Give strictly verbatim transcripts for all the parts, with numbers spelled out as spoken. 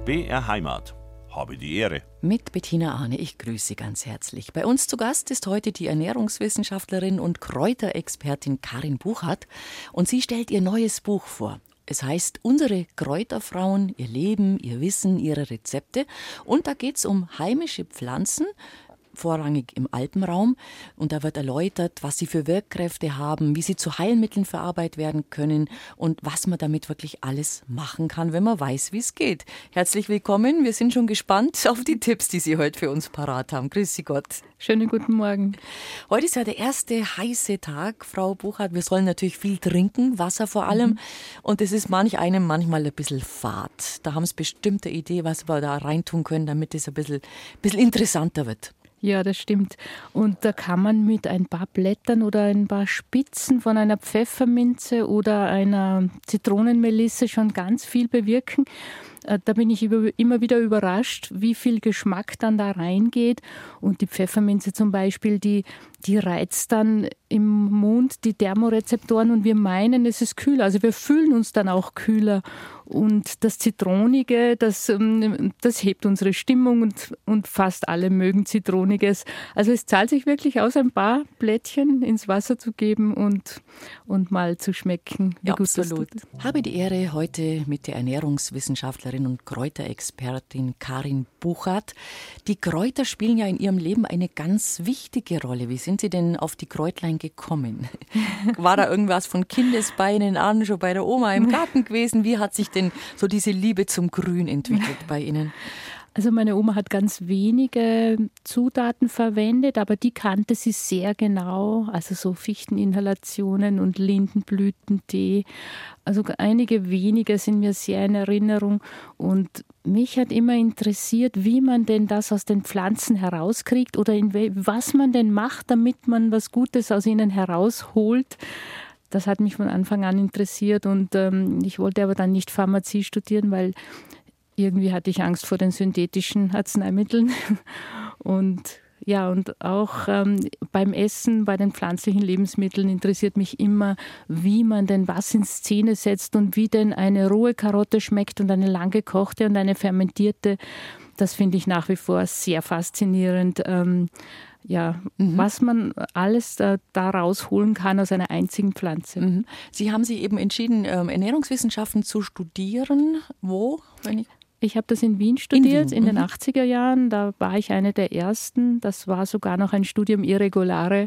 B R Heimat. Habe die Ehre. Mit Bettina Arne, ich grüße Sie ganz herzlich. Bei uns zu Gast ist heute die Ernährungswissenschaftlerin und Kräuterexpertin Karin Buchert und sie stellt ihr neues Buch vor. Es heißt Unsere Kräuterfrauen, ihr Leben, ihr Wissen, ihre Rezepte und da geht es um heimische Pflanzen, vorrangig im Alpenraum. Und da wird erläutert, was sie für Wirkkräfte haben, wie sie zu Heilmitteln verarbeitet werden können und was man damit wirklich alles machen kann, wenn man weiß, wie es geht. Herzlich willkommen. Wir sind schon gespannt auf die Tipps, die Sie heute für uns parat haben. Grüß Sie Gott. Schönen guten Morgen. Heute ist ja der erste heiße Tag, Frau Buchert. Wir sollen natürlich viel trinken, Wasser vor allem. Mhm. Und es ist manch einem manchmal ein bisschen fad. Da haben Sie bestimmt eine Idee, was wir da reintun können, damit es ein bisschen, bisschen interessanter wird. Ja, das stimmt. Und da kann man mit ein paar Blättern oder ein paar Spitzen von einer Pfefferminze oder einer Zitronenmelisse schon ganz viel bewirken. Da bin ich immer wieder überrascht, wie viel Geschmack dann da reingeht. Und die Pfefferminze zum Beispiel, die, die reizt dann im Mund die Thermorezeptoren und wir meinen, es ist kühler. Also wir fühlen uns dann auch kühler. Und das Zitronige, das, das hebt unsere Stimmung und, und fast alle mögen Zitroniges. Also es zahlt sich wirklich aus, ein paar Blättchen ins Wasser zu geben und, und mal zu schmecken, wie ja, gut absolut. das tut. Habe die Ehre, heute mit der Ernährungswissenschaftlerin und Kräuterexpertin Karin Buchert. Die Kräuter spielen ja in Ihrem Leben eine ganz wichtige Rolle. Wie sind Sie denn auf die Kräutlein gekommen? War da irgendwas von Kindesbeinen an, schon bei der Oma im Garten gewesen? Wie hat sich denn so diese Liebe zum Grün entwickelt bei Ihnen? Also meine Oma hat ganz wenige Zutaten verwendet, aber die kannte sie sehr genau. Also so Fichteninhalationen und Lindenblütentee. Also einige wenige sind mir sehr in Erinnerung. Und mich hat immer interessiert, wie man denn das aus den Pflanzen herauskriegt oder in we- was man denn macht, damit man was Gutes aus ihnen herausholt. Das hat mich von Anfang an interessiert und ähm, ich wollte aber dann nicht Pharmazie studieren, weil irgendwie hatte ich Angst vor den synthetischen Arzneimitteln. Und ja, und auch ähm, beim Essen, bei den pflanzlichen Lebensmitteln interessiert mich immer, wie man denn was in Szene setzt und wie denn eine rohe Karotte schmeckt und eine lang gekochte und eine fermentierte. Das finde ich nach wie vor sehr faszinierend. Ähm, Ja, mhm. was man alles da, da rausholen kann aus einer einzigen Pflanze. Mhm. Sie haben sich eben entschieden, ähm, Ernährungswissenschaften zu studieren. Wo? Wenn ich Ich habe das in Wien studiert, in, in Wien. den Mhm. achtziger Jahren. Da war ich eine der Ersten. Das war sogar noch ein Studium Irregulare,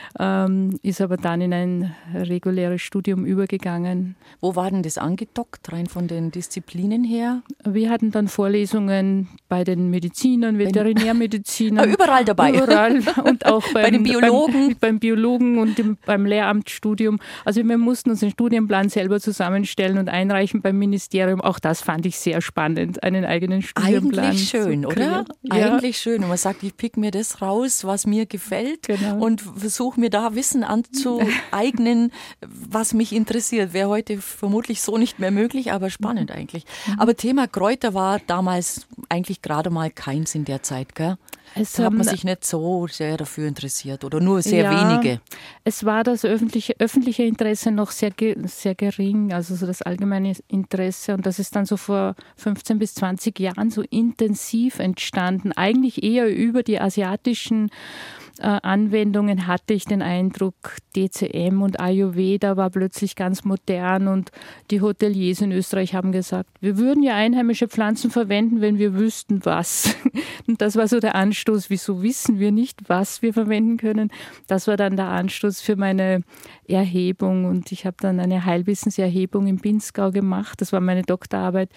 ähm, ist aber dann in ein reguläres Studium übergegangen. Wo war denn das angedockt, rein von den Disziplinen her? Wir hatten dann Vorlesungen bei den Medizinern, Veterinärmedizinern. Überall dabei. Überall. Und auch beim, bei den Biologen. Beim, beim Biologen und im, beim Lehramtsstudium. Also wir mussten uns den Studienplan selber zusammenstellen und einreichen beim Ministerium. Auch das fand ich sehr spannend, einen eigenen Studienplan. Eigentlich schön, oder? Ja. Eigentlich schön. Und man sagt, ich pick mir das raus, was mir gefällt genau. und versuche mir da Wissen anzueignen, was mich interessiert. Wäre heute vermutlich so nicht mehr möglich, aber spannend eigentlich. Mhm. Aber Thema Kräuter war damals eigentlich gerade mal keins in der Zeit, gell? Es da hat man sich nicht so sehr dafür interessiert oder nur sehr ja, wenige. Es war das öffentliche, öffentliche Interesse noch sehr, sehr gering, also so das allgemeine Interesse. Und das ist dann so vor fünfzehn bis zwanzig Jahren so intensiv entstanden. Eigentlich eher über die asiatischen äh, Anwendungen hatte ich den Eindruck, D C M und Ayurveda war plötzlich ganz modern und die Hoteliers in Österreich haben gesagt, wir würden ja einheimische Pflanzen verwenden, wenn wir wüssten, was. Und das war so der Anstoß, wieso wissen wir nicht, was wir verwenden können. Das war dann der Anstoß für meine Erhebung und ich habe dann eine Heilwissenserhebung im Pinzgau gemacht. Das war meine Doktorarbeit.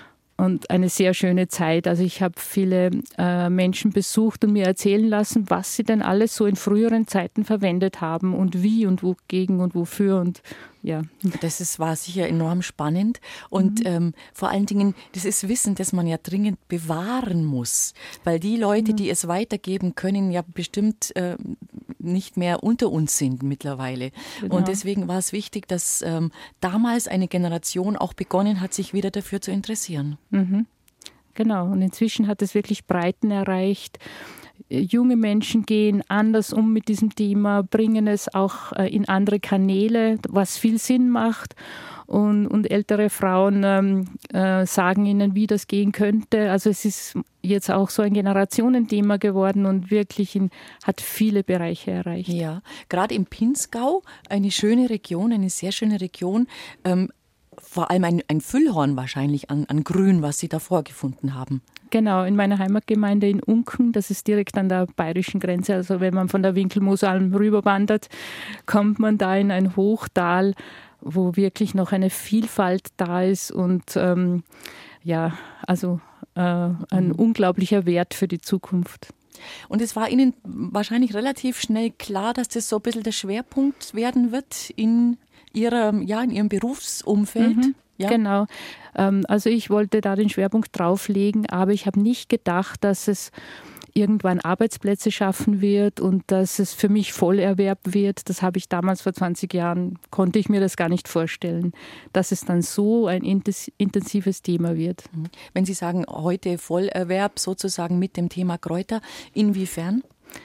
Und eine sehr schöne Zeit. Also ich habe viele äh, Menschen besucht und mir erzählen lassen, was sie denn alles so in früheren Zeiten verwendet haben und wie und wogegen und wofür und ja. Das ist, war sicher enorm spannend und mhm. ähm, vor allen Dingen, das ist Wissen, das man ja dringend bewahren muss, weil die Leute, mhm. die es weitergeben können, ja bestimmt äh, nicht mehr unter uns sind mittlerweile. Genau. Und deswegen war es wichtig, dass ähm, damals eine Generation auch begonnen hat, sich wieder dafür zu interessieren. Mhm. Genau, und inzwischen hat es wirklich Breiten erreicht. junge Menschen gehen anders um mit diesem Thema, bringen es auch in andere Kanäle, was viel Sinn macht. Und, und ältere Frauen ähm, äh, sagen ihnen, wie das gehen könnte. Also es ist jetzt auch so ein Generationenthema geworden und wirklich in, hat viele Bereiche erreicht. Ja, gerade im Pinzgau, eine schöne Region, eine sehr schöne Region, ähm, vor allem ein, ein Füllhorn wahrscheinlich an, an Grün, was Sie da vorgefunden haben. Genau, in meiner Heimatgemeinde in Unken, das ist direkt an der bayerischen Grenze. Also wenn man von der Winkelmoosalm rüberwandert, kommt man da in ein Hochtal, wo wirklich noch eine Vielfalt da ist und ähm, ja, also äh, ein mhm. unglaublicher Wert für die Zukunft. Und es war Ihnen wahrscheinlich relativ schnell klar, dass das so ein bisschen der Schwerpunkt werden wird in, ihrer, ja, in Ihrem Berufsumfeld? Mhm. Ja. Genau. Also ich wollte da den Schwerpunkt drauflegen, aber ich habe nicht gedacht, dass es irgendwann Arbeitsplätze schaffen wird und dass es für mich Vollerwerb wird. Das habe ich damals vor zwanzig Jahren, konnte ich mir das gar nicht vorstellen, dass es dann so ein intensives Thema wird. Wenn Sie sagen, heute Vollerwerb sozusagen mit dem Thema Kräuter, inwiefern?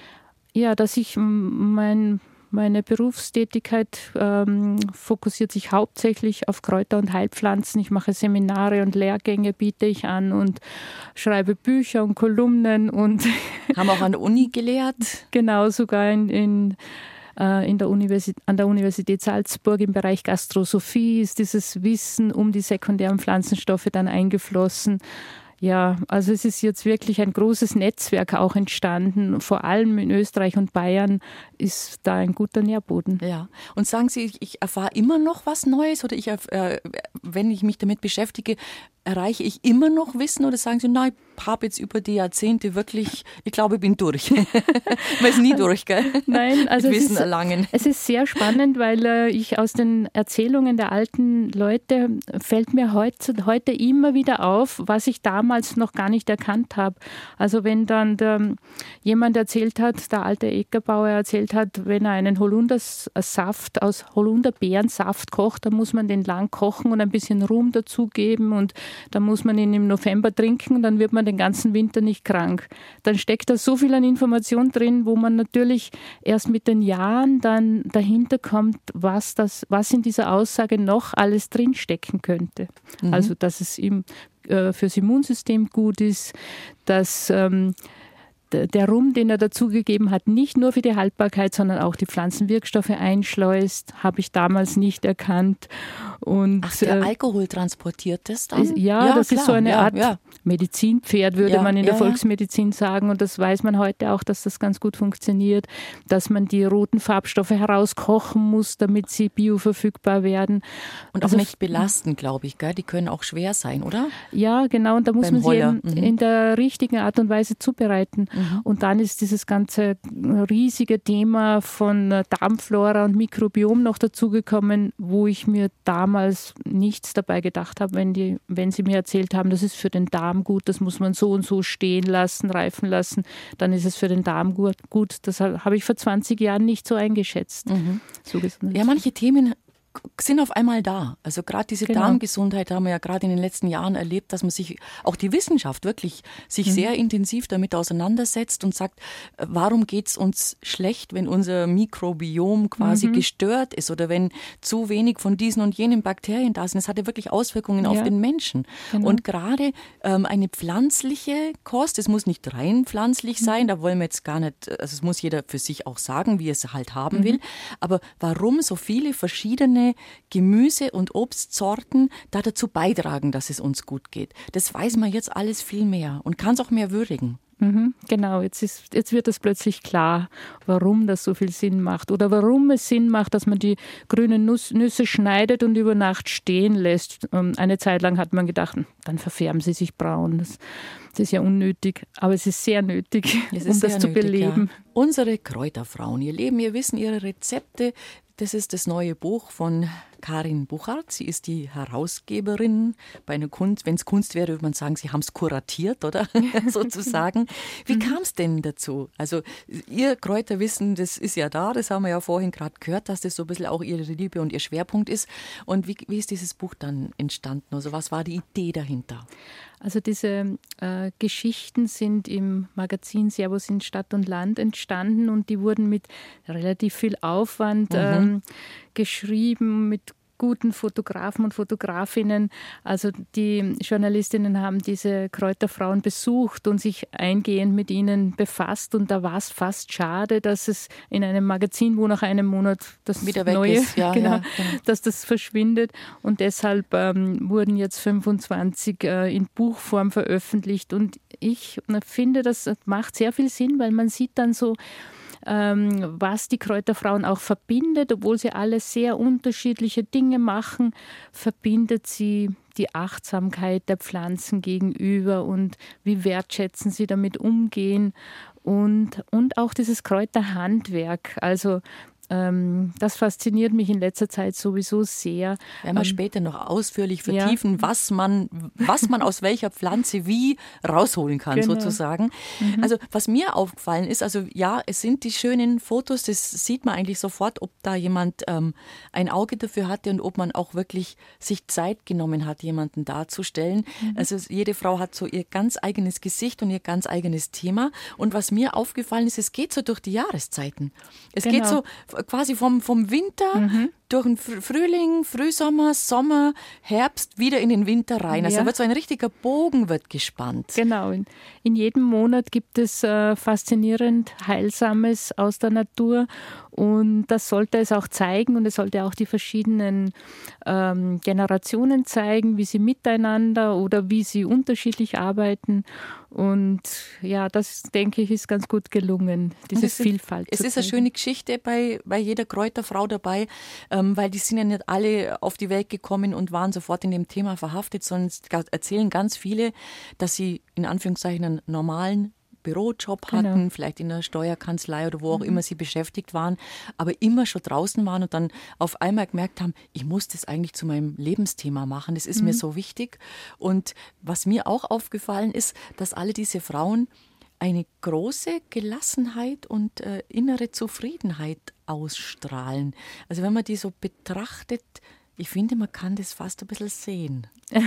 Ja, dass ich mein Meine Berufstätigkeit ähm, fokussiert sich hauptsächlich auf Kräuter und Heilpflanzen. Ich mache Seminare und Lehrgänge, biete ich an und schreibe Bücher und Kolumnen. Und haben auch an der Uni gelehrt? Genau, sogar in, in, äh, in der Universität, an der Universität Salzburg im Bereich Gastrosophie ist dieses Wissen um die sekundären Pflanzenstoffe dann eingeflossen. Ja, also es ist jetzt wirklich ein großes Netzwerk auch entstanden. Vor allem in Österreich und Bayern ist da ein guter Nährboden. Ja. Und sagen Sie, ich erfahre immer noch was Neues oder ich, äh, wenn ich mich damit beschäftige, erreiche ich immer noch Wissen oder sagen Sie, nein, ich habe jetzt über die Jahrzehnte wirklich, ich glaube, ich bin durch. Man ist nie durch, gell? Nein, also Mit es Wissen ist, erlangen. Es ist sehr spannend, weil äh, ich aus den Erzählungen der alten Leute fällt mir heute, heute immer wieder auf, was ich damals noch gar nicht erkannt habe. Also wenn dann der, jemand erzählt hat, der alte Eckerbauer erzählt hat, wenn er einen Holundersaft aus Holunderbeerensaft kocht, dann muss man den lang kochen und ein bisschen Rum dazugeben und dann muss man ihn im November trinken, dann wird man den ganzen Winter nicht krank. Dann steckt da so viel an Information drin, wo man natürlich erst mit den Jahren dann dahinter kommt, was, das, was in dieser Aussage noch alles drinstecken könnte. Mhm. Also, dass es ihm, äh, fürs Immunsystem gut ist, dass ähm, der Rum, den er dazugegeben hat, nicht nur für die Haltbarkeit, sondern auch die Pflanzenwirkstoffe einschleust, habe ich damals nicht erkannt. Und, Ach, der äh, Alkohol transportiert das dann? Ja, ja das klar. ist so eine ja, Art ja. Medizinpferd, würde ja, man in ja, der Volksmedizin sagen. Und das weiß man heute auch, dass das ganz gut funktioniert, dass man die roten Farbstoffe herauskochen muss, damit sie bioverfügbar werden. Und also, auch nicht belasten, glaube ich. Gell? Die können auch schwer sein, oder? Ja, genau. Und da muss Beim man Heuer. sie eben mhm. in der richtigen Art und Weise zubereiten. Mhm. Und dann ist dieses ganze riesige Thema von Darmflora und Mikrobiom noch dazugekommen, wo ich mir damals nichts dabei gedacht habe, wenn, die, wenn sie mir erzählt haben, das ist für den Darm gut, das muss man so und so stehen lassen, reifen lassen, dann ist es für den Darm gut. gut. Das habe ich vor zwanzig Jahren nicht so eingeschätzt. Mhm. So ja, manche Themen sind auf einmal da. Also gerade diese genau. Darmgesundheit haben wir ja gerade in den letzten Jahren erlebt, dass man sich, auch die Wissenschaft wirklich, sich mhm. sehr intensiv damit auseinandersetzt und sagt, warum geht es uns schlecht, wenn unser Mikrobiom quasi mhm. gestört ist oder wenn zu wenig von diesen und jenen Bakterien da sind. Das hat ja wirklich Auswirkungen ja. auf den Menschen. Genau. Und gerade ähm, eine pflanzliche Kost, es muss nicht rein pflanzlich sein, mhm. da wollen wir jetzt gar nicht, also es muss jeder für sich auch sagen, wie er es halt haben mhm. will, aber warum so viele verschiedene Gemüse- und Obstsorten da dazu beitragen, dass es uns gut geht. Das weiß man jetzt alles viel mehr und kann es auch mehr würdigen. Mhm, genau, jetzt, ist, jetzt wird es plötzlich klar, warum das so viel Sinn macht oder warum es Sinn macht, dass man die grünen Nuss, Nüsse schneidet und über Nacht stehen lässt. Eine Zeit lang hat man gedacht, dann verfärben sie sich braun. Das, das ist ja unnötig, aber es ist sehr nötig, es um das zu nötig, beleben. Ja. Unsere Kräuterfrauen, ihr Leben, ihr Wissen, ihre Rezepte, das ist das neue Buch von Karin Buchart. Sie ist die Herausgeberin. Bei einer Kunst, wenn es Kunst wäre, würde man sagen, Sie haben es kuratiert, oder? Sozusagen. Wie mhm. kam es denn dazu? Also Ihr Kräuterwissen, das ist ja da, das haben wir ja vorhin gerade gehört, dass das so ein bisschen auch Ihre Liebe und Ihr Schwerpunkt ist. Und wie, wie ist dieses Buch dann entstanden? Also was war die Idee dahinter? Also diese äh, Geschichten sind im Magazin Servus in Stadt und Land entstanden und die wurden mit relativ viel Aufwand mhm. ähm, geschrieben, mit guten Fotografen und Fotografinnen. Also die Journalistinnen haben diese Kräuterfrauen besucht und sich eingehend mit ihnen befasst. Und da war es fast schade, dass es in einem Magazin, wo nach einem Monat das wieder weg Neue, ist, ja, genau, ja, genau. dass das verschwindet. Und deshalb ähm, wurden jetzt fünfundzwanzig äh, in Buchform veröffentlicht. Und ich finde, das macht sehr viel Sinn, weil man sieht dann so, was die Kräuterfrauen auch verbindet, obwohl sie alle sehr unterschiedliche Dinge machen, verbindet sie die Achtsamkeit der Pflanzen gegenüber und wie wertschätzen sie damit umgehen und, und auch dieses Kräuterhandwerk. Also ähm, das fasziniert mich in letzter Zeit sowieso sehr. Werden wir ähm, später noch ausführlich vertiefen, ja. was man, was man aus welcher Pflanze wie rausholen kann, genau. sozusagen. Mhm. Also was mir aufgefallen ist, also ja, es sind die schönen Fotos, das sieht man eigentlich sofort, ob da jemand ähm, ein Auge dafür hatte und ob man auch wirklich sich Zeit genommen hat, jemanden darzustellen. Mhm. Also jede Frau hat so ihr ganz eigenes Gesicht und ihr ganz eigenes Thema. Und was mir aufgefallen ist, es geht so durch die Jahreszeiten. Es genau. geht so quasi vom, vom Winter mhm. durch den Frühling, Frühsommer, Sommer, Herbst wieder in den Winter rein. Also ja. wird so ein richtiger Bogen wird gespannt. Genau. In, in jedem Monat gibt es äh, faszinierend Heilsames aus der Natur und das sollte es auch zeigen und es sollte auch die verschiedenen ähm, Generationen zeigen, wie sie miteinander oder wie sie unterschiedlich arbeiten. Und ja, das, denke ich, ist ganz gut gelungen, diese es Vielfalt ist, zu Es ist eine schöne Geschichte bei, bei jeder Kräuterfrau dabei, ähm, weil die sind ja nicht alle auf die Welt gekommen und waren sofort in dem Thema verhaftet, sondern es erzählen ganz viele, dass sie in Anführungszeichen einen normalen Bürojob hatten, genau. vielleicht in der Steuerkanzlei oder wo auch mhm. immer sie beschäftigt waren, aber immer schon draußen waren und dann auf einmal gemerkt haben, ich muss das eigentlich zu meinem Lebensthema machen, das ist mhm. mir so wichtig. Und was mir auch aufgefallen ist, dass alle diese Frauen eine große Gelassenheit und äh, innere Zufriedenheit ausstrahlen. Also wenn man die so betrachtet, ich finde, man kann das fast ein bisschen sehen.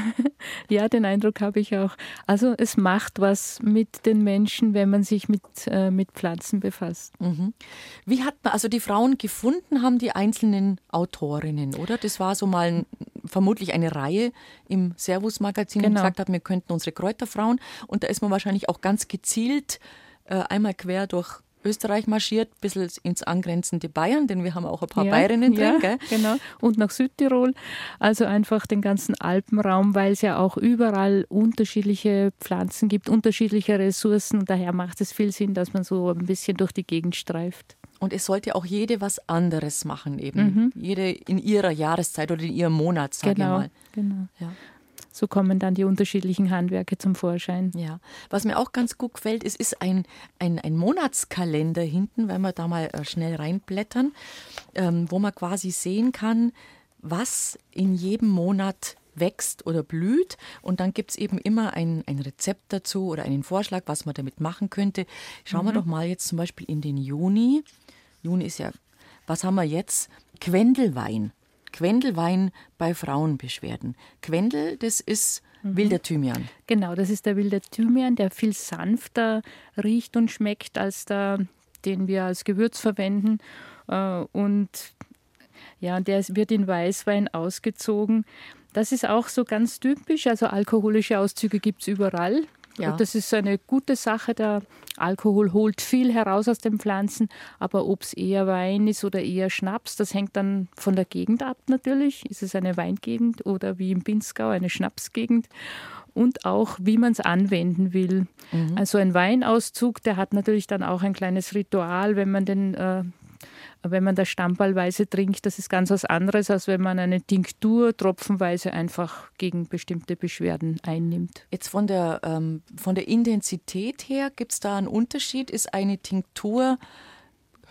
Ja, den Eindruck habe ich auch. Also es macht was mit den Menschen, wenn man sich mit, äh, mit Pflanzen befasst. Mhm. Wie hat man also die Frauen gefunden, haben die einzelnen Autorinnen, oder? Das war so mal ein, vermutlich eine Reihe im Servus-Magazin, genau. die gesagt hat, wir könnten unsere Kräuterfrauen. Und da ist man wahrscheinlich auch ganz gezielt äh, einmal quer durch Österreich marschiert, ein bisschen ins angrenzende Bayern, denn wir haben auch ein paar ja, Bayerinnen drin. Ja, gell? Genau. Und nach Südtirol, also einfach den ganzen Alpenraum, weil es ja auch überall unterschiedliche Pflanzen gibt, unterschiedliche Ressourcen. Und daher macht es viel Sinn, dass man so ein bisschen durch die Gegend streift. Und es sollte auch jede was anderes machen eben. Mhm. Jede in ihrer Jahreszeit oder in ihrem Monat, sage genau, ich mal. Genau, ja. So kommen dann die unterschiedlichen Handwerke zum Vorschein. Ja, was mir auch ganz gut gefällt, es ist ein, ein, ein Monatskalender hinten, wenn wir da mal schnell reinblättern, ähm, wo man quasi sehen kann, was in jedem Monat wächst oder blüht. Und dann gibt es eben immer ein, ein Rezept dazu oder einen Vorschlag, was man damit machen könnte. Schauen mhm. wir doch mal jetzt zum Beispiel in den Juni. Juni ist ja, was haben wir jetzt? Quendelwein. Quendelwein bei Frauenbeschwerden. Quendel, das ist mhm. wilder Thymian. Genau, das ist der wilde Thymian, der viel sanfter riecht und schmeckt als der, den wir als Gewürz verwenden. Und ja, der wird in Weißwein ausgezogen. Das ist auch so ganz typisch. Also alkoholische Auszüge gibt es überall. Ja. Das ist eine gute Sache. Der Alkohol holt viel heraus aus den Pflanzen, aber ob es eher Wein ist oder eher Schnaps, das hängt dann von der Gegend ab natürlich. Ist es eine Weingegend oder wie im Pinzgau eine Schnapsgegend? Und auch, wie man es anwenden will. Mhm. Also ein Weinauszug, der hat natürlich dann auch ein kleines Ritual, wenn man den äh, Wenn man das stammballweise trinkt, das ist ganz was anderes, als wenn man eine Tinktur tropfenweise einfach gegen bestimmte Beschwerden einnimmt. Jetzt von der, ähm, von der Intensität her, gibt es da einen Unterschied? Ist eine Tinktur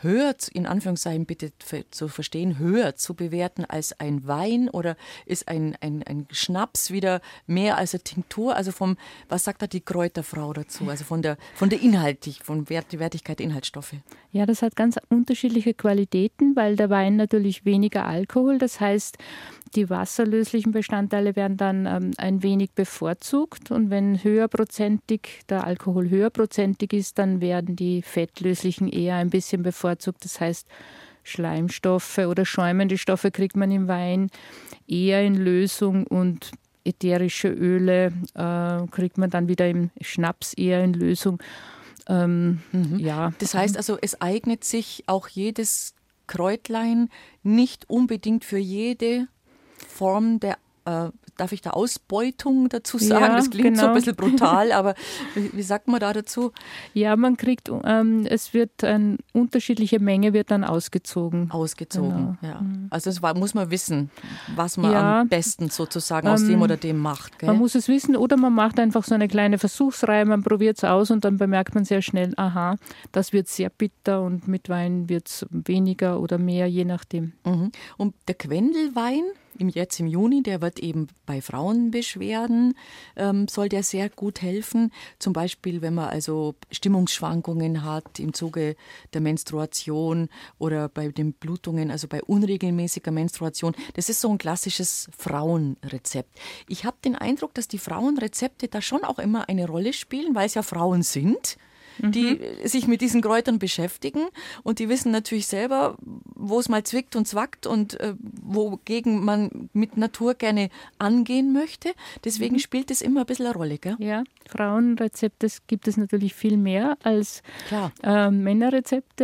höher, in Anführungszeichen bitte zu verstehen, höher zu bewerten als ein Wein oder ist ein, ein, ein Schnaps wieder mehr als eine Tinktur? Also vom, was sagt da die Kräuterfrau dazu? Also von der, von der Inhaltlich, von Wert, Wertigkeit der Inhaltsstoffe. Ja, das hat ganz unterschiedliche Qualitäten, weil der Wein natürlich weniger Alkohol, das heißt, die wasserlöslichen Bestandteile werden dann ähm, ein wenig bevorzugt und wenn höherprozentig, der Alkohol höherprozentig ist, dann werden die fettlöslichen eher ein bisschen bevorzugt. Das heißt, Schleimstoffe oder schäumende Stoffe kriegt man im Wein eher in Lösung und ätherische Öle äh, kriegt man dann wieder im Schnaps eher in Lösung. Ähm, mhm. ja. Das heißt also, es eignet sich auch jedes Kräutlein nicht unbedingt für jede Form der, äh, darf ich da Ausbeutung dazu sagen? Ja, das klingt genau. so ein bisschen brutal, aber wie, wie sagt man da dazu? Ja, man kriegt, ähm, es wird eine unterschiedliche Menge wird dann ausgezogen. Ausgezogen, genau. ja. Also das war, muss man wissen, was man ja, am besten sozusagen aus ähm, dem oder dem macht. Gell? Man muss es wissen oder man macht einfach so eine kleine Versuchsreihe, man probiert es aus und dann bemerkt man sehr schnell, aha, das wird sehr bitter und mit Wein wird es weniger oder mehr, je nachdem. Mhm. Und der Quendelwein, jetzt im Juni, der wird eben bei Frauenbeschwerden, ähm, soll der sehr gut helfen. Zum Beispiel, wenn man also Stimmungsschwankungen hat im Zuge der Menstruation oder bei den Blutungen, also bei unregelmäßiger Menstruation. Das ist so ein klassisches Frauenrezept. Ich habe den Eindruck, dass die Frauenrezepte da schon auch immer eine Rolle spielen, weil es ja Frauen sind, die mhm. sich mit diesen Kräutern beschäftigen und die wissen natürlich selber, wo es mal zwickt und zwackt und äh, wogegen man mit Natur gerne angehen möchte. Deswegen mhm. spielt es immer ein bisschen eine Rolle, gell? Ja, Frauenrezepte gibt es natürlich viel mehr als äh, Männerrezepte.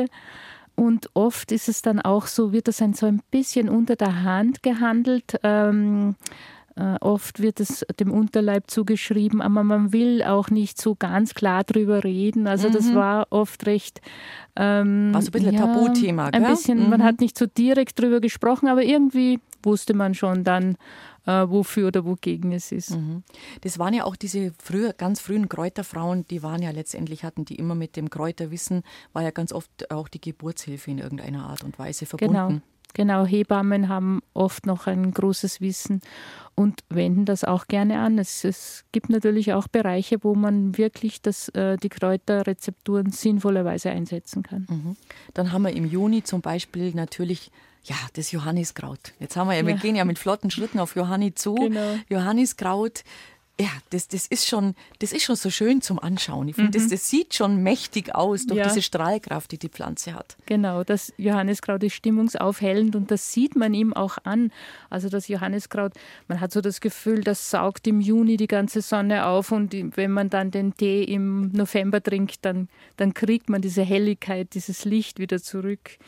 Und oft ist es dann auch so, wird das ein, so ein bisschen unter der Hand gehandelt. Ähm, Äh, oft wird es dem Unterleib zugeschrieben, aber man will auch nicht so ganz klar drüber reden. Also mhm. das war oft recht... Ähm, war so ein bisschen ja, ein Tabuthema, gell? Ein bisschen, mhm. man hat nicht so direkt drüber gesprochen, aber irgendwie wusste man schon dann, äh, wofür oder wogegen es ist. Mhm. Das waren ja auch diese früher, ganz frühen Kräuterfrauen, die waren ja letztendlich, hatten die immer mit dem Kräuterwissen, war ja ganz oft auch die Geburtshilfe in irgendeiner Art und Weise verbunden. Genau. Genau, Hebammen haben oft noch ein großes Wissen und wenden das auch gerne an. Es, es gibt natürlich auch Bereiche, wo man wirklich das, äh, die Kräuterrezepturen sinnvollerweise einsetzen kann. Mhm. Dann haben wir im Juni zum Beispiel natürlich ja, das Johanniskraut. Jetzt haben wir ja, wir ja. gehen ja mit flotten Schritten auf Johanni zu. Genau. Johanniskraut. Ja, das, das, ist schon, das ist schon so schön zum Anschauen. Ich finde, mhm. das, das sieht schon mächtig aus durch ja. diese Strahlkraft, die die Pflanze hat. Genau, das Johanniskraut ist stimmungsaufhellend und das sieht man ihm auch an. Also das Johanniskraut, man hat so das Gefühl, das saugt im Juni die ganze Sonne auf und wenn man dann den Tee im November trinkt, dann, dann kriegt man diese Helligkeit, dieses Licht wieder zurück.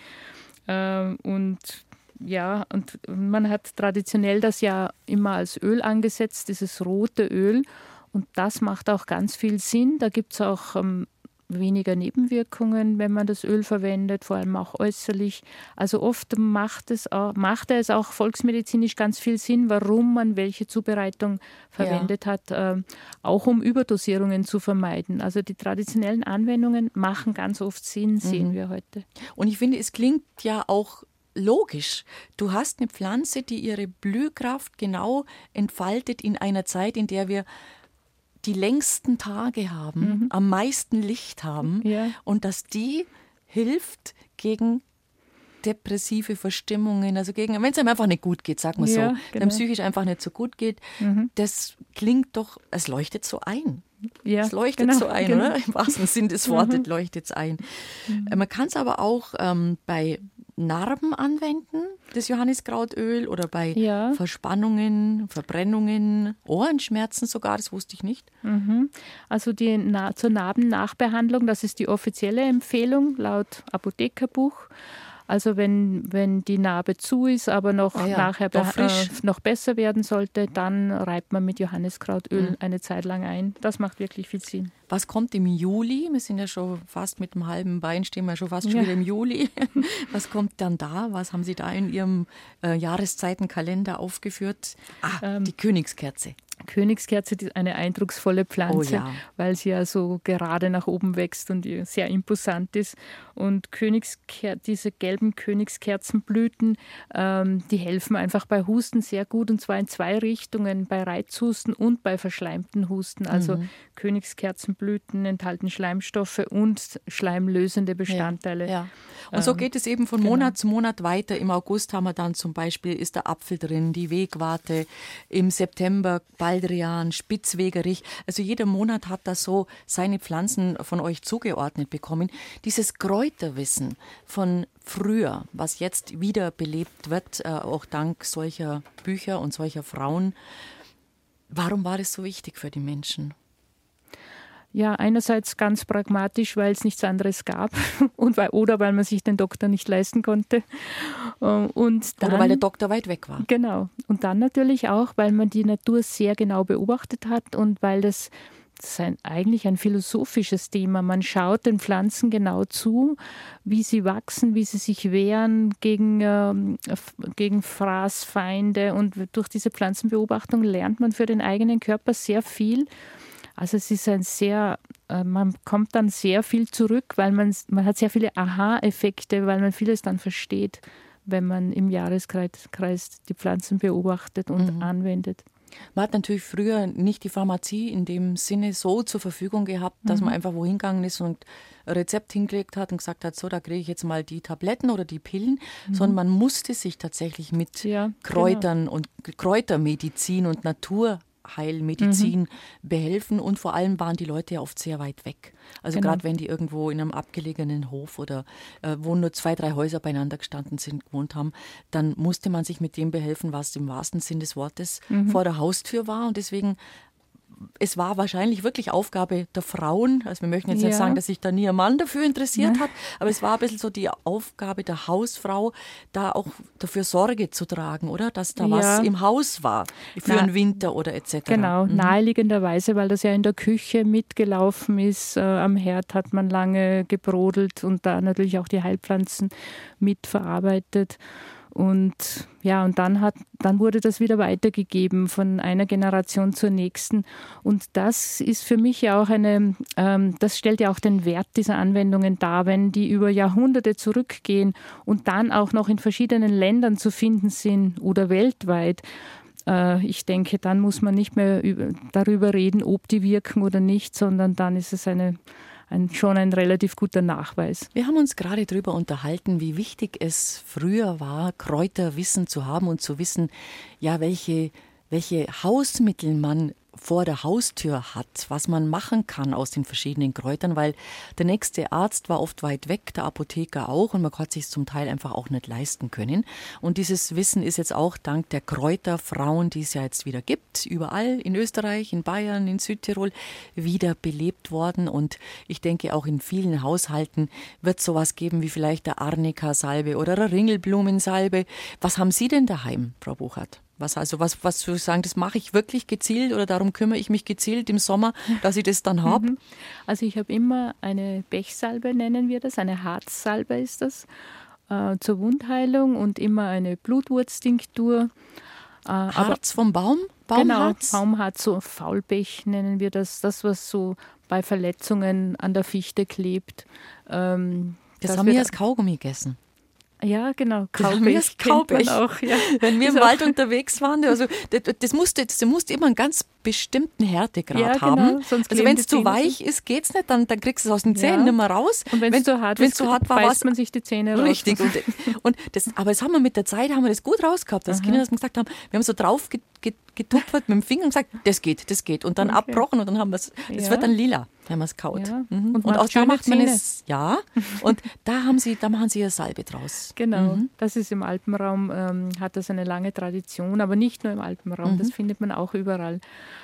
Ähm, und Ja, und man hat traditionell das ja immer als Öl angesetzt, dieses rote Öl. Und das macht auch ganz viel Sinn. Da gibt es auch ähm, weniger Nebenwirkungen, wenn man das Öl verwendet, vor allem auch äußerlich. Also oft macht es auch, macht es auch volksmedizinisch ganz viel Sinn, warum man welche Zubereitung verwendet ja. hat, äh, auch um Überdosierungen zu vermeiden. Also die traditionellen Anwendungen machen ganz oft Sinn, sehen mhm. wir heute. Und ich finde, es klingt ja auch logisch. Du hast eine Pflanze, die ihre Blühkraft genau entfaltet in einer Zeit, in der wir die längsten Tage haben, mhm. am meisten Licht haben ja. und dass die hilft gegen depressive Verstimmungen, also gegen, wenn es einem einfach nicht gut geht, sagen wir ja, so, genau. wenn psychisch einfach nicht so gut geht, mhm. das klingt doch, es leuchtet so ein. Ja, es leuchtet genau, so ein, genau. oder? Im wahrsten Sinn des Wortes mhm. leuchtet es ein. Mhm. Man kann es aber auch ähm, bei Narben anwenden, das Johanniskrautöl, oder bei ja. Verspannungen, Verbrennungen, Ohrenschmerzen sogar, das wusste ich nicht. Mhm. Also die Na- zur Narbennachbehandlung, das ist die offizielle Empfehlung laut Apothekerbuch. Also wenn, wenn die Narbe zu ist, aber noch ah ja, nachher noch, äh, noch besser werden sollte, dann reibt man mit Johanniskrautöl mhm. eine Zeit lang ein. Das macht wirklich viel Sinn. Was kommt im Juli? Wir sind ja schon fast mit dem halben Bein, stehen wir schon fast schon ja. wieder im Juli. Was kommt dann da? Was haben Sie da in Ihrem äh, Jahreszeitenkalender aufgeführt? Ah, ähm, die Königskerze. Königskerze ist eine eindrucksvolle Pflanze, oh ja. weil sie ja so gerade nach oben wächst und sehr imposant ist. Und Königsker- diese gelben Königskerzenblüten, ähm, die helfen einfach bei Husten sehr gut, und zwar in zwei Richtungen, bei Reizhusten und bei verschleimten Husten. Also mhm. Königskerzenblüten enthalten Schleimstoffe und schleimlösende Bestandteile. Ja, ja. Und so geht es eben von genau. Monat zu Monat weiter. Im August haben wir dann zum Beispiel, ist der Apfel drin, die Wegwarte, im September Baldrian, Spitzwegerich. Also jeder Monat hat da so seine Pflanzen von euch zugeordnet bekommen. Dieses Kräuterwissen von früher, was jetzt wiederbelebt wird, äh, auch dank solcher Bücher und solcher Frauen. Warum war das so wichtig für die Menschen? Ja, einerseits ganz pragmatisch, weil es nichts anderes gab und weil, oder weil man sich den Doktor nicht leisten konnte. Und dann, oder weil der Doktor weit weg war. Genau. Und dann natürlich auch, weil man die Natur sehr genau beobachtet hat und weil das, das ist ein, eigentlich ein philosophisches Thema. Man schaut den Pflanzen genau zu, wie sie wachsen, wie sie sich wehren gegen, ähm, gegen Fraßfeinde. Und durch diese Pflanzenbeobachtung lernt man für den eigenen Körper sehr viel. Also es ist ein sehr, man kommt dann sehr viel zurück, weil man, man hat sehr viele Aha-Effekte, weil man vieles dann versteht, wenn man im Jahreskreis die Pflanzen beobachtet und mhm. anwendet. Man hat natürlich früher nicht die Pharmazie in dem Sinne so zur Verfügung gehabt, dass mhm. man einfach wohin gegangen ist und ein Rezept hingelegt hat und gesagt hat, so, da kriege ich jetzt mal die Tabletten oder die Pillen, mhm. sondern man musste sich tatsächlich mit ja, Kräutern genau. und Kräutermedizin und Natur Heilmedizin mhm. behelfen, und vor allem waren die Leute ja oft sehr weit weg. Also genau. gerade wenn die irgendwo in einem abgelegenen Hof oder äh, wo nur zwei, drei Häuser beieinander gestanden sind, gewohnt haben, dann musste man sich mit dem behelfen, was im wahrsten Sinn des Wortes mhm. vor der Haustür war, und deswegen es war wahrscheinlich wirklich Aufgabe der Frauen, also wir möchten jetzt ja. nicht sagen, dass sich da nie ein Mann dafür interessiert ja. hat, aber es war ein bisschen so die Aufgabe der Hausfrau, da auch dafür Sorge zu tragen, oder? Dass da ja. was im Haus war, für Na, den Winter oder et cetera. Genau, mhm. naheliegenderweise, weil das ja in der Küche mitgelaufen ist. Äh, am Herd hat man lange gebrodelt und da natürlich auch die Heilpflanzen mitverarbeitet. Und ja, und dann hat, dann wurde das wieder weitergegeben von einer Generation zur nächsten. Und das ist für mich ja auch eine, ähm, das stellt ja auch den Wert dieser Anwendungen dar, wenn die über Jahrhunderte zurückgehen und dann auch noch in verschiedenen Ländern zu finden sind oder weltweit. Äh, ich denke, dann muss man nicht mehr über, darüber reden, ob die wirken oder nicht, sondern dann ist es eine Ein, schon ein relativ guter Nachweis. Wir haben uns gerade darüber unterhalten, wie wichtig es früher war, Kräuterwissen zu haben und zu wissen, ja, welche, welche Hausmittel man vor der Haustür hat, was man machen kann aus den verschiedenen Kräutern, weil der nächste Arzt war oft weit weg, der Apotheker auch, und man konnte sich zum Teil einfach auch nicht leisten können. Und dieses Wissen ist jetzt auch dank der Kräuterfrauen, die es ja jetzt wieder gibt, überall in Österreich, in Bayern, in Südtirol, wieder belebt worden. Und ich denke, auch in vielen Haushalten wird sowas geben wie vielleicht der Arnika-Salbe oder der Ringelblumensalbe. Was haben Sie denn daheim, Frau Buchert? Was also was was zu sagen, das mache ich wirklich gezielt oder darum kümmere ich mich gezielt im Sommer, dass ich das dann habe? Also ich habe immer eine Pechsalbe, nennen wir das, eine Harzsalbe ist das, äh, zur Wundheilung, und immer eine Blutwurztinktur. Äh, Harz vom Baum? Baumharz? Genau, Baumharz, so Faulpech nennen wir das, das was so bei Verletzungen an der Fichte klebt. Ähm, das haben wir als Kaugummi gegessen. Ja, genau. Kaupech kennt man auch. Ja. Wenn wir im so. Wald unterwegs waren, also das, das musste, das musste immer einen ganz bestimmten Härtegrad ja, genau. haben. Sonst also wenn es zu weich ist, geht's nicht, dann, dann kriegst du es aus den Zähnen ja. nicht mehr raus. Und wenn es zu hart ist, hart war, beißt man sich die Zähne raus. Richtig. Und, und das, aber das haben wir mit der Zeit haben wir das gut rausgehabt, dass Kinder, dass wir gesagt haben, wir haben so drauf getupfert mit dem Finger und gesagt, das geht, das geht. Und dann okay. abbrochen und dann haben wir es, es ja. wird dann lila, wenn man es kaut. Ja. Mhm. Und, und auch da macht man es, ja. Und da haben sie, da machen sie eine Salbe draus. Genau, mhm. das ist im Alpenraum, ähm, hat das eine lange Tradition, aber nicht nur im Alpenraum, mhm. das findet man auch überall.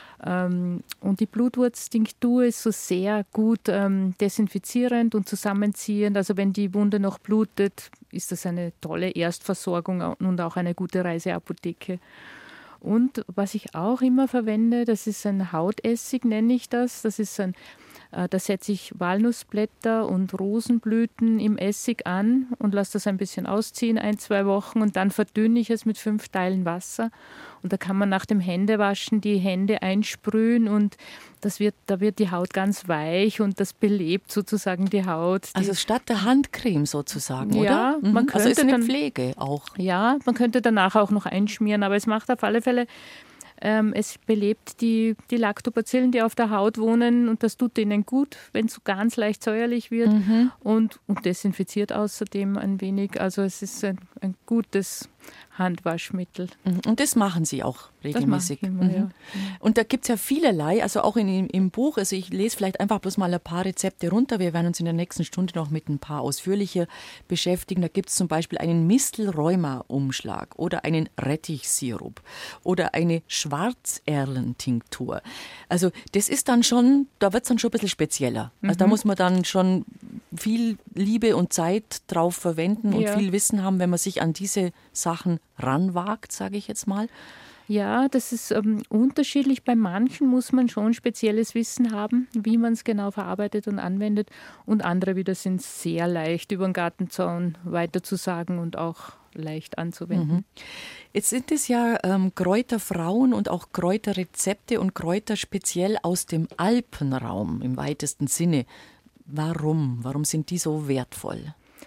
Ähm, und die Blutwurztinktur ist so sehr gut ähm, desinfizierend und zusammenziehend. Also wenn die Wunde noch blutet, ist das eine tolle Erstversorgung und auch eine gute Reiseapotheke. Und was ich auch immer verwende, das ist ein Hautessig, nenne ich das. Das ist ein Äh, da setze ich Walnussblätter und Rosenblüten im Essig an und lasse das ein bisschen ausziehen, ein, zwei Wochen. Und dann verdünne ich es mit fünf Teilen Wasser. Und da kann man nach dem Händewaschen die Hände einsprühen und das wird, da wird die Haut ganz weich und das belebt sozusagen die Haut. Die also statt der Handcreme sozusagen, ja, oder? Mhm. Man könnte also ist eine dann, Pflege auch. Ja, man könnte danach auch noch einschmieren, aber es macht auf alle Fälle, ähm, es belebt die, die Lactobacillen, die auf der Haut wohnen und das tut denen gut, wenn es so ganz leicht säuerlich wird Mhm. und, und desinfiziert außerdem ein wenig. Also es ist ein, ein gutes Handwaschmittel. Und das machen Sie auch regelmäßig. Das mache ich immer, ja. Und da gibt es ja vielerlei, also auch in, im Buch, also ich lese vielleicht einfach bloß mal ein paar Rezepte runter. Wir werden uns in der nächsten Stunde noch mit ein paar ausführlicher beschäftigen. Da gibt es zum Beispiel einen Mistelrheuma-Umschlag oder einen Rettichsirup oder eine Schwarzerlentinktur. Also das ist dann schon, da wird es dann schon ein bisschen spezieller. Also Mhm. da muss man dann schon viel Liebe und Zeit drauf verwenden und Ja. viel Wissen haben, wenn man sich an diese Sachen ranwagt, sage ich jetzt mal. Ja, das ist ähm, unterschiedlich. Bei manchen muss man schon spezielles Wissen haben, wie man es genau verarbeitet und anwendet. Und andere wieder sind sehr leicht über den Gartenzaun weiterzusagen und auch leicht anzuwenden. Mhm. Jetzt sind es ja ähm, Kräuterfrauen und auch Kräuterrezepte und Kräuter speziell aus dem Alpenraum im weitesten Sinne. Warum? Warum sind die so wertvoll?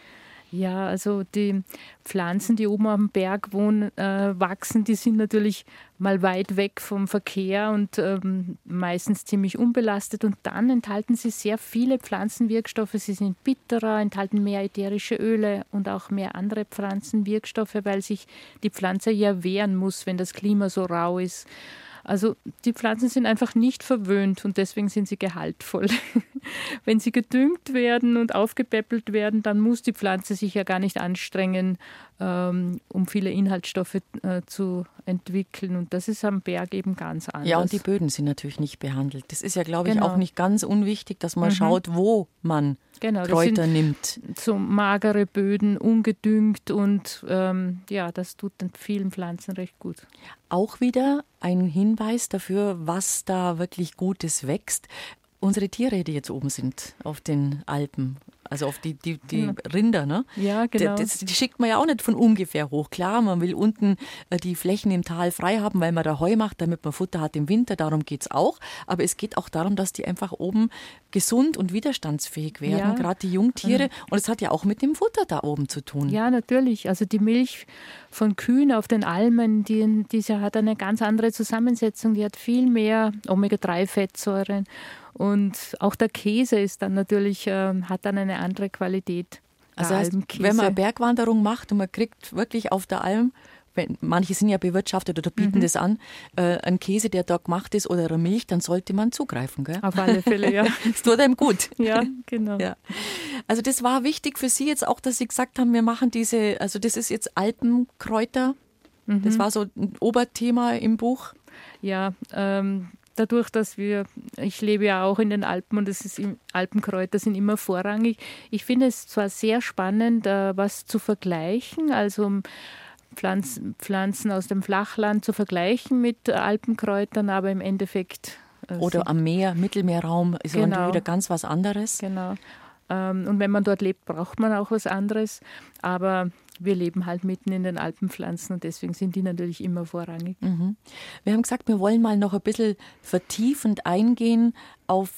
Ja, also die Pflanzen, die oben am Berg wohnen, äh, wachsen, die sind natürlich mal weit weg vom Verkehr und ähm, meistens ziemlich unbelastet. Und dann enthalten sie sehr viele Pflanzenwirkstoffe. Sie sind bitterer, enthalten mehr ätherische Öle und auch mehr andere Pflanzenwirkstoffe, weil sich die Pflanze ja wehren muss, wenn das Klima so rau ist. Also die Pflanzen sind einfach nicht verwöhnt und deswegen sind sie gehaltvoll. Wenn sie gedüngt werden und aufgepäppelt werden, dann muss die Pflanze sich ja gar nicht anstrengen, ähm, um viele Inhaltsstoffe äh, zu entwickeln. Und das ist am Berg eben ganz anders. Ja, und die Böden sind natürlich nicht behandelt. Das ist ja, glaube ich, Genau. auch nicht ganz unwichtig, dass man Mhm. schaut, wo man Genau, das Kräuter sind nimmt. so magere Böden, ungedüngt und ähm, ja, das tut den vielen Pflanzen recht gut. Auch wieder ein Hinweis dafür, was da wirklich Gutes wächst. Unsere Tiere, die jetzt oben sind auf den Alpen, also auf die, die, die Genau. Rinder, ne? Ja, genau. Das, die schickt man ja auch nicht von ungefähr hoch. Klar, man will unten äh, die Flächen im Tal frei haben, weil man da Heu macht, damit man Futter hat im Winter. Darum geht es auch. Aber es geht auch darum, dass die einfach oben gesund und widerstandsfähig werden, Ja. gerade die Jungtiere. Und es hat ja auch mit dem Futter da oben zu tun. Ja, natürlich. Also die Milch von Kühen auf den Almen, die, diese hat eine ganz andere Zusammensetzung. Die hat viel mehr Omega drei Fettsäuren. Und auch der Käse ist dann natürlich, äh, hat dann eine andere Qualität. Also Der heißt, Almkäse. wenn man eine Bergwanderung macht und man kriegt wirklich auf der Alm, wenn, manche sind ja bewirtschaftet oder bieten Mhm. das an, äh, einen Käse, der dort gemacht ist oder eine Milch, dann sollte man zugreifen. Gell? Auf alle Fälle, ja. Das tut einem gut. Ja, genau. Ja. Also das war wichtig für Sie jetzt auch, dass Sie gesagt haben, wir machen diese, also das ist jetzt Alpenkräuter. Mhm. Das war so ein Oberthema im Buch. Ja, ähm, dadurch, dass wir, ich lebe ja auch in den Alpen und es ist im, Alpenkräuter sind immer vorrangig. Ich finde es zwar sehr spannend, äh, was zu vergleichen, also um Pflanzen, Pflanzen aus dem Flachland zu vergleichen mit Alpenkräutern, aber im Endeffekt äh, Oder sind- am Meer, Mittelmeerraum, ist ja Genau. wieder ganz was anderes. Genau. Ähm, und wenn man dort lebt, braucht man auch was anderes. Aber wir leben halt mitten in den Alpenpflanzen und deswegen sind die natürlich immer vorrangig. Mhm. Wir haben gesagt, wir wollen mal noch ein bisschen vertiefend eingehen auf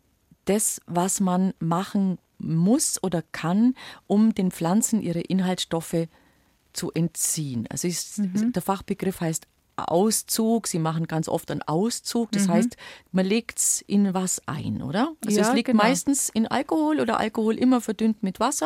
das, was man machen muss oder kann, um den Pflanzen ihre Inhaltsstoffe zu entziehen. Also ist, Mhm. der Fachbegriff heißt Auszug. Sie machen ganz oft einen Auszug. Das Mhm. heißt, man legt es in was ein, oder? Also Ja, es liegt genau. meistens in Alkohol oder Alkohol immer verdünnt mit Wasser.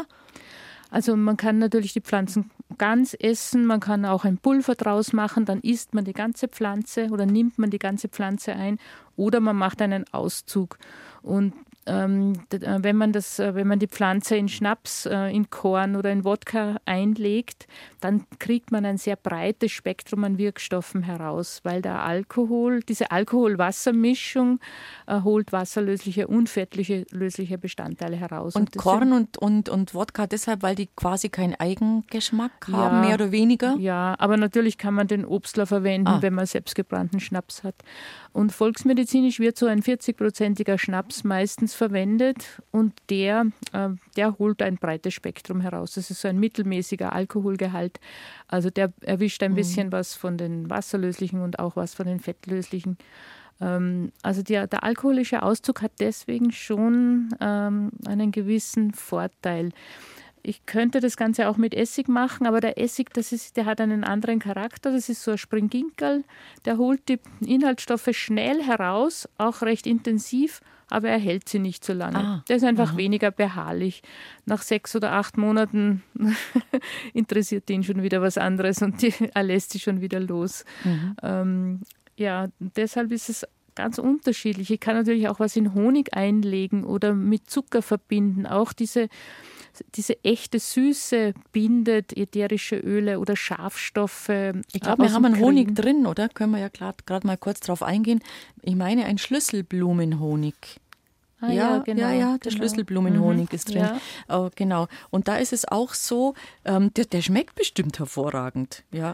Also man kann natürlich die Pflanzen ganz essen, man kann auch ein Pulver draus machen, dann isst man die ganze Pflanze oder nimmt man die ganze Pflanze ein oder man macht einen Auszug. Und ähm, d- äh, wenn man das, äh, wenn man die Pflanze in Schnaps, äh, in Korn oder in Wodka einlegt, dann kriegt man ein sehr breites Spektrum an Wirkstoffen heraus, weil der Alkohol, diese Alkohol-Wasser-Mischung äh, holt wasserlösliche und fettliche lösliche Bestandteile heraus. Und das Korn und, und, und Wodka deshalb, weil die quasi keinen Eigengeschmack haben, Ja. mehr oder weniger. Ja, aber natürlich kann man den Obstler verwenden, Ah. wenn man selbstgebrannten Schnaps hat. Und volksmedizinisch wird so ein vierzig-prozentiger Schnaps meistens verwendet und der, äh, der holt ein breites Spektrum heraus. Das ist so ein mittelmäßiger Alkoholgehalt. Also der erwischt ein mhm. bisschen was von den wasserlöslichen und auch was von den fettlöslichen. Ähm, also der, der alkoholische Auszug hat deswegen schon ähm, einen gewissen Vorteil. Ich könnte das Ganze auch mit Essig machen, aber der Essig, das ist, der hat einen anderen Charakter. Das ist so ein Springginkel. Der holt die Inhaltsstoffe schnell heraus, auch recht intensiv, aber er hält sie nicht so lange. Ah, der ist einfach aha. weniger beharrlich. Nach sechs oder acht Monaten interessiert ihn schon wieder was anderes und die, er lässt sie schon wieder los. Mhm. Ähm, ja, deshalb ist es ganz unterschiedlich. Ich kann natürlich auch was in Honig einlegen oder mit Zucker verbinden. Auch diese Diese echte Süße bindet ätherische Öle oder Schafstoffe. Ich glaube, wir haben einen Honig drin, oder? Können wir ja gerade mal kurz drauf eingehen. Ich meine, ein Schlüsselblumenhonig. Ah, ja, ja, genau, ja, ja, der genau. Schlüsselblumenhonig mhm, ist drin. Ja. Oh, genau. Und da ist es auch so, ähm, der, der schmeckt bestimmt hervorragend. Ja.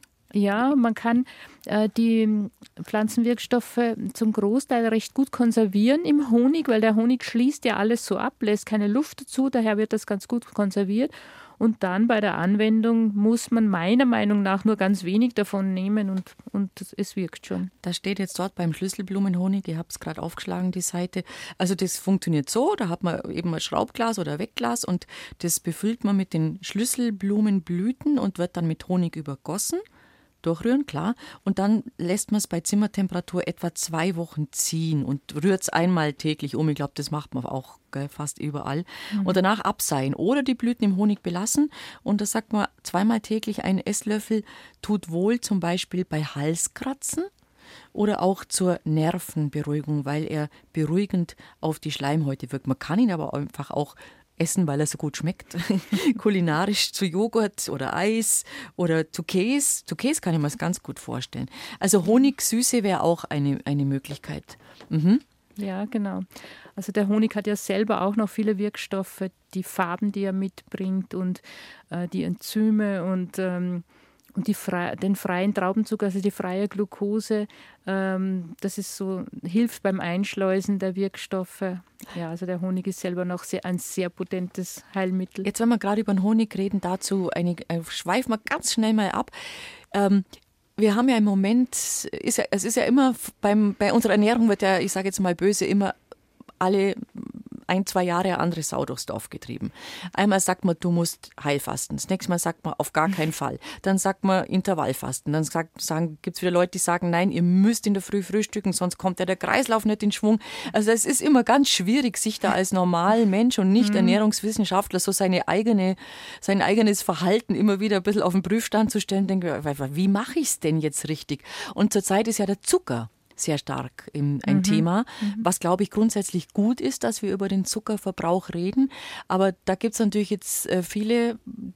Ja, man kann äh, die Pflanzenwirkstoffe zum Großteil recht gut konservieren im Honig, weil der Honig schließt ja alles so ab, lässt keine Luft dazu, daher wird das ganz gut konserviert. Und dann bei der Anwendung muss man meiner Meinung nach nur ganz wenig davon nehmen und, und es wirkt schon. Da steht jetzt dort beim Schlüsselblumenhonig, ich habe es gerade aufgeschlagen, die Seite. Also das funktioniert so, da hat man eben ein Schraubglas oder ein Wegglas und das befüllt man mit den Schlüsselblumenblüten und wird dann mit Honig übergossen. Durchrühren, klar. Und dann lässt man es bei Zimmertemperatur etwa zwei Wochen ziehen und rührt es einmal täglich um. Ich glaube, das macht man auch gell, fast überall. Mhm. Und danach abseihen oder die Blüten im Honig belassen. Und das sagt man, zweimal täglich ein Esslöffel tut wohl, zum Beispiel bei Halskratzen oder auch zur Nervenberuhigung, weil er beruhigend auf die Schleimhäute wirkt. Man kann ihn aber einfach auch essen, weil er so gut schmeckt. Kulinarisch zu Joghurt oder Eis oder zu Käse. Zu Käse kann ich mir das ganz gut vorstellen. Also Honigsüße wäre auch eine, eine Möglichkeit. Mhm. Ja, genau. Also der Honig hat ja selber auch noch viele Wirkstoffe, die Farben, die er mitbringt und äh, die Enzyme und ähm, Und die frei, den freien Traubenzucker, also die freie Glucose, ähm, das ist so, hilft beim Einschleusen der Wirkstoffe. Ja, also der Honig ist selber noch sehr, ein sehr potentes Heilmittel. Jetzt, wenn wir gerade über den Honig reden, dazu eine, äh, schweifen wir ganz schnell mal ab. Ähm, wir haben ja im Moment, ist ja, es ist ja immer, beim, bei unserer Ernährung wird ja, ich sage jetzt mal böse, immer alle ein, zwei Jahre eine andere Sau durchs Dorf getrieben. Einmal sagt man, du musst Heilfasten. Das nächste Mal sagt man, auf gar keinen Fall. Dann sagt man Intervallfasten. Dann sagt, sagen, gibt es wieder Leute, die sagen, nein, ihr müsst in der Früh frühstücken, sonst kommt ja der Kreislauf nicht in Schwung. Also es ist immer ganz schwierig, sich da als normaler Mensch und nicht Ernährungswissenschaftler so seine eigene, sein eigenes Verhalten immer wieder ein bisschen auf den Prüfstand zu stellen. Denke, wie mache ich es denn jetzt richtig? Und zurzeit ist ja der Zucker sehr stark ein mhm. Thema, was, glaube ich, grundsätzlich gut ist, dass wir über den Zuckerverbrauch reden. Aber da gibt es natürlich jetzt viele,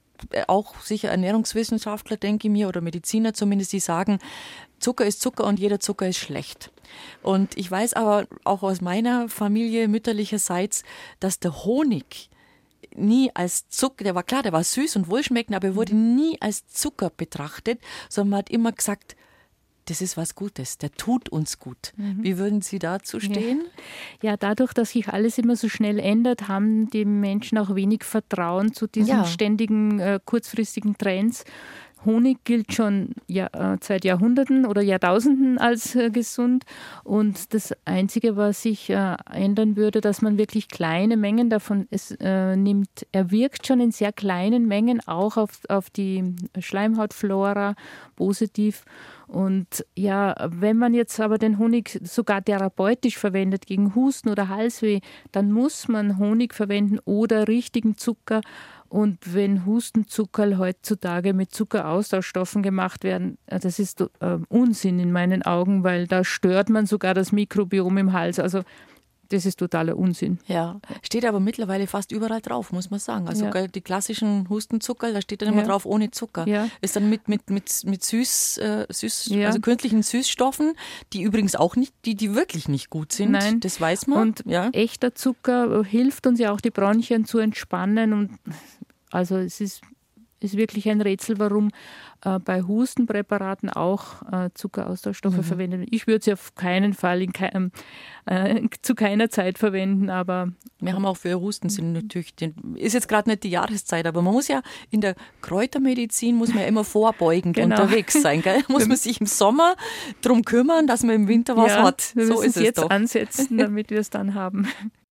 auch sicher Ernährungswissenschaftler, denke ich mir, oder Mediziner zumindest, die sagen, Zucker ist Zucker und jeder Zucker ist schlecht. Und ich weiß aber auch aus meiner Familie mütterlicherseits, dass der Honig nie als Zucker, der war klar, der war süß und wohlschmeckend, aber er wurde nie als Zucker betrachtet, sondern man hat immer gesagt, das ist was Gutes, der tut uns gut. Mhm. Wie würden Sie dazu stehen? Ja. ja, dadurch, dass sich alles immer so schnell ändert, haben die Menschen auch wenig Vertrauen zu diesen ja. ständigen, äh, kurzfristigen Trends. Honig gilt schon ja, äh, seit Jahrhunderten oder Jahrtausenden als äh, gesund. Und das Einzige, was sich äh, ändern würde, dass man wirklich kleine Mengen davon es, äh, nimmt. Er wirkt schon in sehr kleinen Mengen auch auf, auf die Schleimhautflora positiv. Und ja, wenn man jetzt aber den Honig sogar therapeutisch verwendet gegen Husten oder Halsweh, dann muss man Honig verwenden oder richtigen Zucker. Und wenn Hustenzuckerl heutzutage mit Zuckeraustauschstoffen gemacht werden, das ist äh, Unsinn in meinen Augen, weil da stört man sogar das Mikrobiom im Hals. Also das ist totaler Unsinn. Ja, steht aber mittlerweile fast überall drauf, muss man sagen. Also ja. die klassischen Hustenzucker, da steht dann immer ja. drauf, ohne Zucker. Ja. Ist dann mit, mit, mit, mit süß, äh, süß ja. also künstlichen Süßstoffen, die übrigens auch nicht, die, die wirklich nicht gut sind. Nein. Das weiß man. Und ja. echter Zucker hilft uns ja auch, die Bronchien zu entspannen. Und also es ist ist wirklich ein Rätsel, warum äh, bei Hustenpräparaten auch äh, Zuckeraustauschstoffe mhm. verwendet werden. Ich würde sie auf keinen Fall in kein, äh, zu keiner Zeit verwenden, aber... Wir haben auch für Husten sind natürlich, den, ist jetzt gerade nicht die Jahreszeit, aber man muss ja in der Kräutermedizin muss man ja immer vorbeugend genau. unterwegs sein. Gell? Muss man sich im Sommer darum kümmern, dass man im Winter was ja, hat. Wir so müssen ist es jetzt doch. ansetzen, damit wir es dann haben.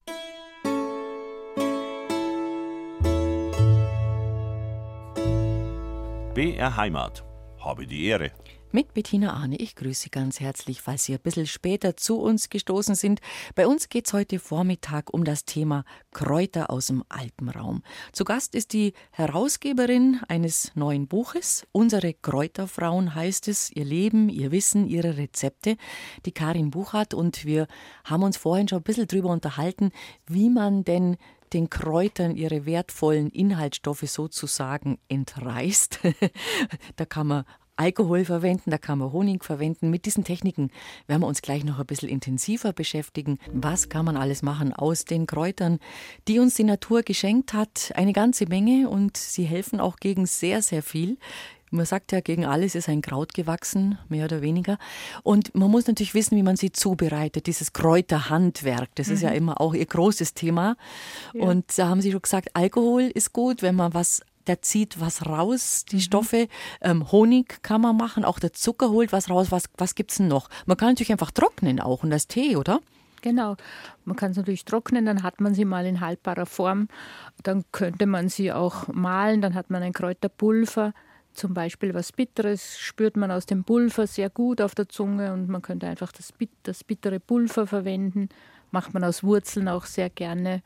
B R Heimat. Habe die Ehre. Mit Bettina Arne, ich grüße Sie ganz herzlich, falls Sie ein bisschen später zu uns gestoßen sind. Bei uns geht es heute Vormittag um das Thema Kräuter aus dem Alpenraum. Zu Gast ist die Herausgeberin eines neuen Buches. Unsere Kräuterfrauen heißt es, ihr Leben, ihr Wissen, ihre Rezepte, die Karin Buchhardt. Und wir haben uns vorhin schon ein bisschen drüber unterhalten, wie man denn den Kräutern ihre wertvollen Inhaltsstoffe sozusagen entreißt. Da kann man Alkohol verwenden, da kann man Honig verwenden. Mit diesen Techniken werden wir uns gleich noch ein bisschen intensiver beschäftigen. Was kann man alles machen aus den Kräutern, die uns die Natur geschenkt hat? Eine ganze Menge und sie helfen auch gegen sehr, sehr viel. Man sagt ja, gegen alles ist ein Kraut gewachsen, mehr oder weniger. Und man muss natürlich wissen, wie man sie zubereitet, dieses Kräuterhandwerk. Das mhm. ist ja immer auch ihr großes Thema. Ja. Und da haben Sie schon gesagt, Alkohol ist gut, wenn man was der zieht was raus, die mhm. Stoffe. Ähm, Honig kann man machen, auch der Zucker holt was raus. Was, was gibt es denn noch? Man kann natürlich einfach trocknen auch und das Tee, oder? Genau, man kann es natürlich trocknen, dann hat man sie mal in haltbarer Form. Dann könnte man sie auch mahlen, dann hat man ein Kräuterpulver. Zum Beispiel was Bitteres spürt man aus dem Pulver sehr gut auf der Zunge und man könnte einfach das, das bittere Pulver verwenden. Macht man aus Wurzeln auch sehr gerne.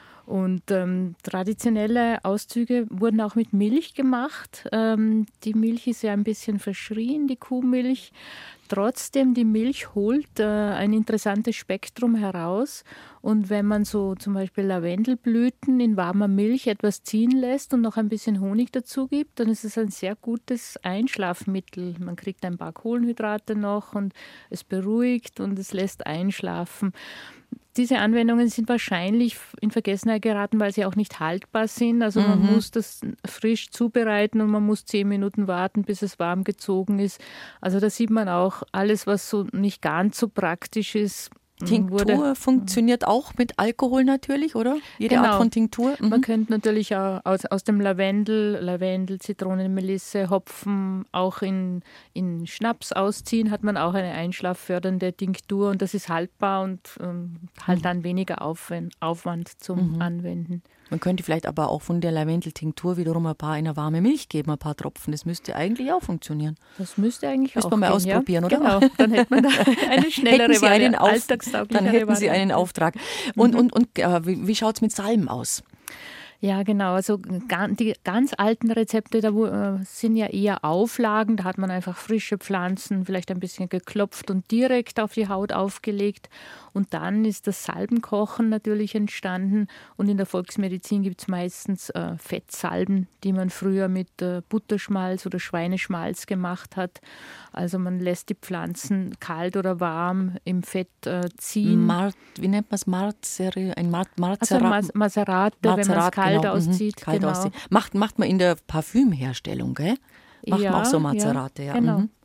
Und ähm, traditionelle Auszüge wurden auch mit Milch gemacht. Ähm, die Milch ist ja ein bisschen verschrien, die Kuhmilch. Trotzdem, die Milch holt äh, ein interessantes Spektrum heraus. Und wenn man so zum Beispiel Lavendelblüten in warmer Milch etwas ziehen lässt und noch ein bisschen Honig dazu gibt, dann ist es ein sehr gutes Einschlafmittel. Man kriegt ein paar Kohlenhydrate noch und es beruhigt und es lässt einschlafen. Diese Anwendungen sind wahrscheinlich in Vergessenheit geraten, weil sie auch nicht haltbar sind. Also man mhm. muss das frisch zubereiten und man muss zehn Minuten warten, bis es warm gezogen ist. Also da sieht man auch, alles, was so nicht ganz so praktisch ist. Tinktur wurde, funktioniert auch mit Alkohol natürlich, oder? Jede genau. Art von Tinktur. Mhm. Man könnte natürlich auch aus, aus dem Lavendel, Lavendel, Zitronenmelisse, Hopfen auch in, in Schnaps ausziehen, hat man auch eine einschlaffördernde Tinktur und das ist haltbar und ähm, halt mhm. dann weniger Aufwand, Aufwand zum mhm. Anwenden. Man könnte vielleicht aber auch von der Lavendeltinktur wiederum ein paar in eine warme Milch geben, ein paar Tropfen. Das müsste eigentlich auch funktionieren. Das müsste eigentlich Müsste auch man mal gehen, ausprobieren, ja? oder? Genau, dann hätte man da eine schnellere hätten Sie einen Variante, Auf- alltagstauglichere Dann hätten Sie Variante. einen Auftrag. Und, Mhm. und, und äh, wie, wie schaut es mit Salben aus? Ja, genau. Also die ganz alten Rezepte, da äh, sind ja eher Auflagen. Da hat man einfach frische Pflanzen, vielleicht ein bisschen geklopft und direkt auf die Haut aufgelegt. Und dann ist das Salbenkochen natürlich entstanden. Und in der Volksmedizin gibt es meistens äh, Fettsalben, die man früher mit äh, Butterschmalz oder Schweineschmalz gemacht hat. Also man lässt die Pflanzen kalt oder warm im Fett äh, ziehen. Mar- wie nennt man es? Marzeri- ein Mar- Also Marzera- Mas- Maserate, wenn man es Mazerat, kalt genau. auszieht. Mhm. Kalt genau. auszieht. Macht, macht man in der Parfümherstellung, gell? Macht Ja, man auch so ja, Mazerate, ja. genau. Mhm.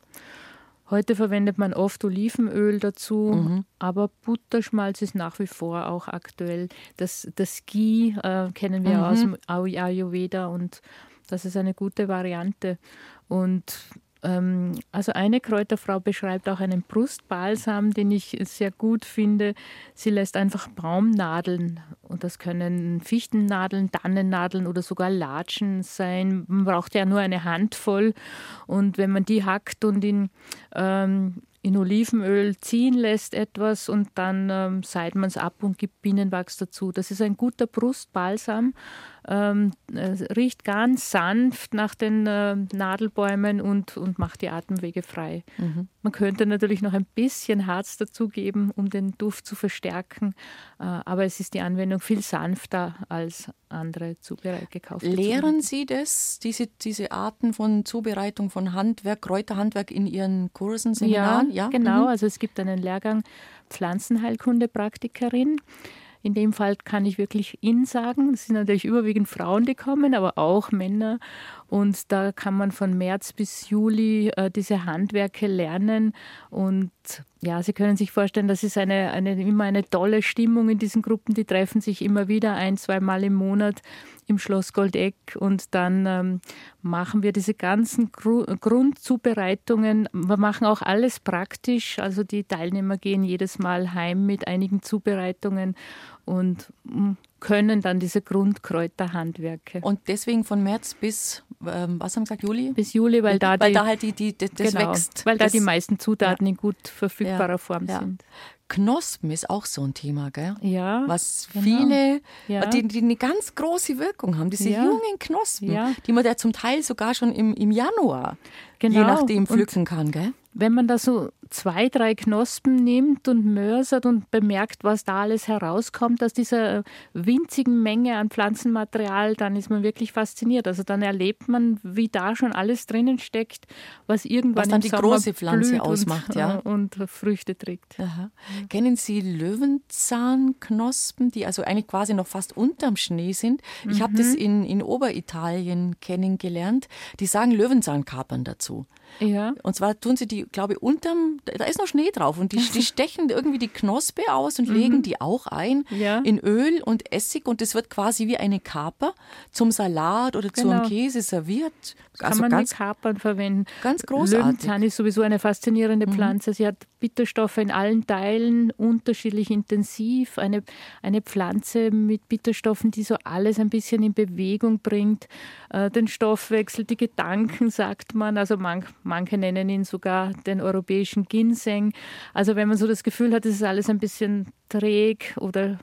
Heute verwendet man oft Olivenöl dazu, Mhm. aber Butterschmalz ist nach wie vor auch aktuell. Das, das Ghee äh, kennen wir Mhm. aus dem Ayurveda und das ist eine gute Variante. Und ähm, also eine Kräuterfrau beschreibt auch einen Brustbalsam, den ich sehr gut finde. Sie lässt einfach Baumnadeln, und das können Fichtennadeln, Tannennadeln oder sogar Latschen sein. Man braucht ja nur eine Handvoll. Und wenn man die hackt und in, ähm, in Olivenöl ziehen lässt etwas und dann ähm, seilt man es ab und gibt Bienenwachs dazu. Das ist ein guter Brustbalsam. Ähm, es riecht ganz sanft nach den äh, Nadelbäumen und, und macht die Atemwege frei. Mhm. Man könnte natürlich noch ein bisschen Harz dazugeben, um den Duft zu verstärken, äh, aber es ist die Anwendung viel sanfter als andere zubereit gekaufte. Lehren Sie das, diese, diese Arten von Zubereitung von Handwerk, Kräuterhandwerk in Ihren Kursen, Seminaren? Ja, Ja? genau. Mhm. Also es gibt einen Lehrgang Pflanzenheilkunde-Praktikerin. In dem Fall kann ich wirklich in sagen. Es sind natürlich überwiegend Frauen, die kommen, aber auch Männer. Und da kann man von März bis Juli äh, diese Handwerke lernen. Und ja, Sie können sich vorstellen, das ist eine, eine, immer eine tolle Stimmung in diesen Gruppen. Die treffen sich immer wieder ein, zweimal im Monat im Schloss Goldeck. Und dann ähm, machen wir diese ganzen Gru- Grundzubereitungen. Wir machen auch alles praktisch. Also die Teilnehmer gehen jedes Mal heim mit einigen Zubereitungen und mh, können dann diese Grundkräuterhandwerke. Und deswegen von März bis, ähm, was haben Sie gesagt, Juli? Bis Juli, weil da, weil die, da halt die, die, das genau, wächst. Weil da das, die meisten Zutaten ja. in gut verfügbarer ja. Form ja. sind. Knospen ist auch so ein Thema, gell? Ja. Was genau. viele, ja. die, die eine ganz große Wirkung haben, diese ja. jungen Knospen, ja. die man ja zum Teil sogar schon im, im Januar, genau. je nachdem, pflücken und kann, gell? Wenn man da so zwei, drei Knospen nimmt und mörsert und bemerkt, was da alles herauskommt aus dieser winzigen Menge an Pflanzenmaterial, dann ist man wirklich fasziniert. Also dann erlebt man, wie da schon alles drinnen steckt, was irgendwann was dann im die Sommer große Pflanze blüht ausmacht, und, ja. und Früchte trägt. Aha. Mhm. Kennen Sie Löwenzahnknospen, die also eigentlich quasi noch fast unterm Schnee sind? Ich mhm. habe das in, in Oberitalien kennengelernt. Die sagen Löwenzahnkapern dazu. Ja. Und zwar tun sie die, glaube ich, unterm, da ist noch Schnee drauf und die, die stechen irgendwie die Knospe aus und legen mhm. die auch ein ja. in Öl und Essig und das wird quasi wie eine Kaper zum Salat oder genau. zum Käse serviert. Das also kann man ganz, mit Kapern verwenden. Ganz großartig. Löwenzahn ist sowieso eine faszinierende Mhm. Pflanze. Sie hat Bitterstoffe in allen Teilen, unterschiedlich intensiv. Eine, eine Pflanze mit Bitterstoffen, die so alles ein bisschen in Bewegung bringt. Äh, den Stoffwechsel, die Gedanken, sagt man. Also man, manche nennen ihn sogar den europäischen Ginseng. Also wenn man so das Gefühl hat, es ist alles ein bisschen träg oder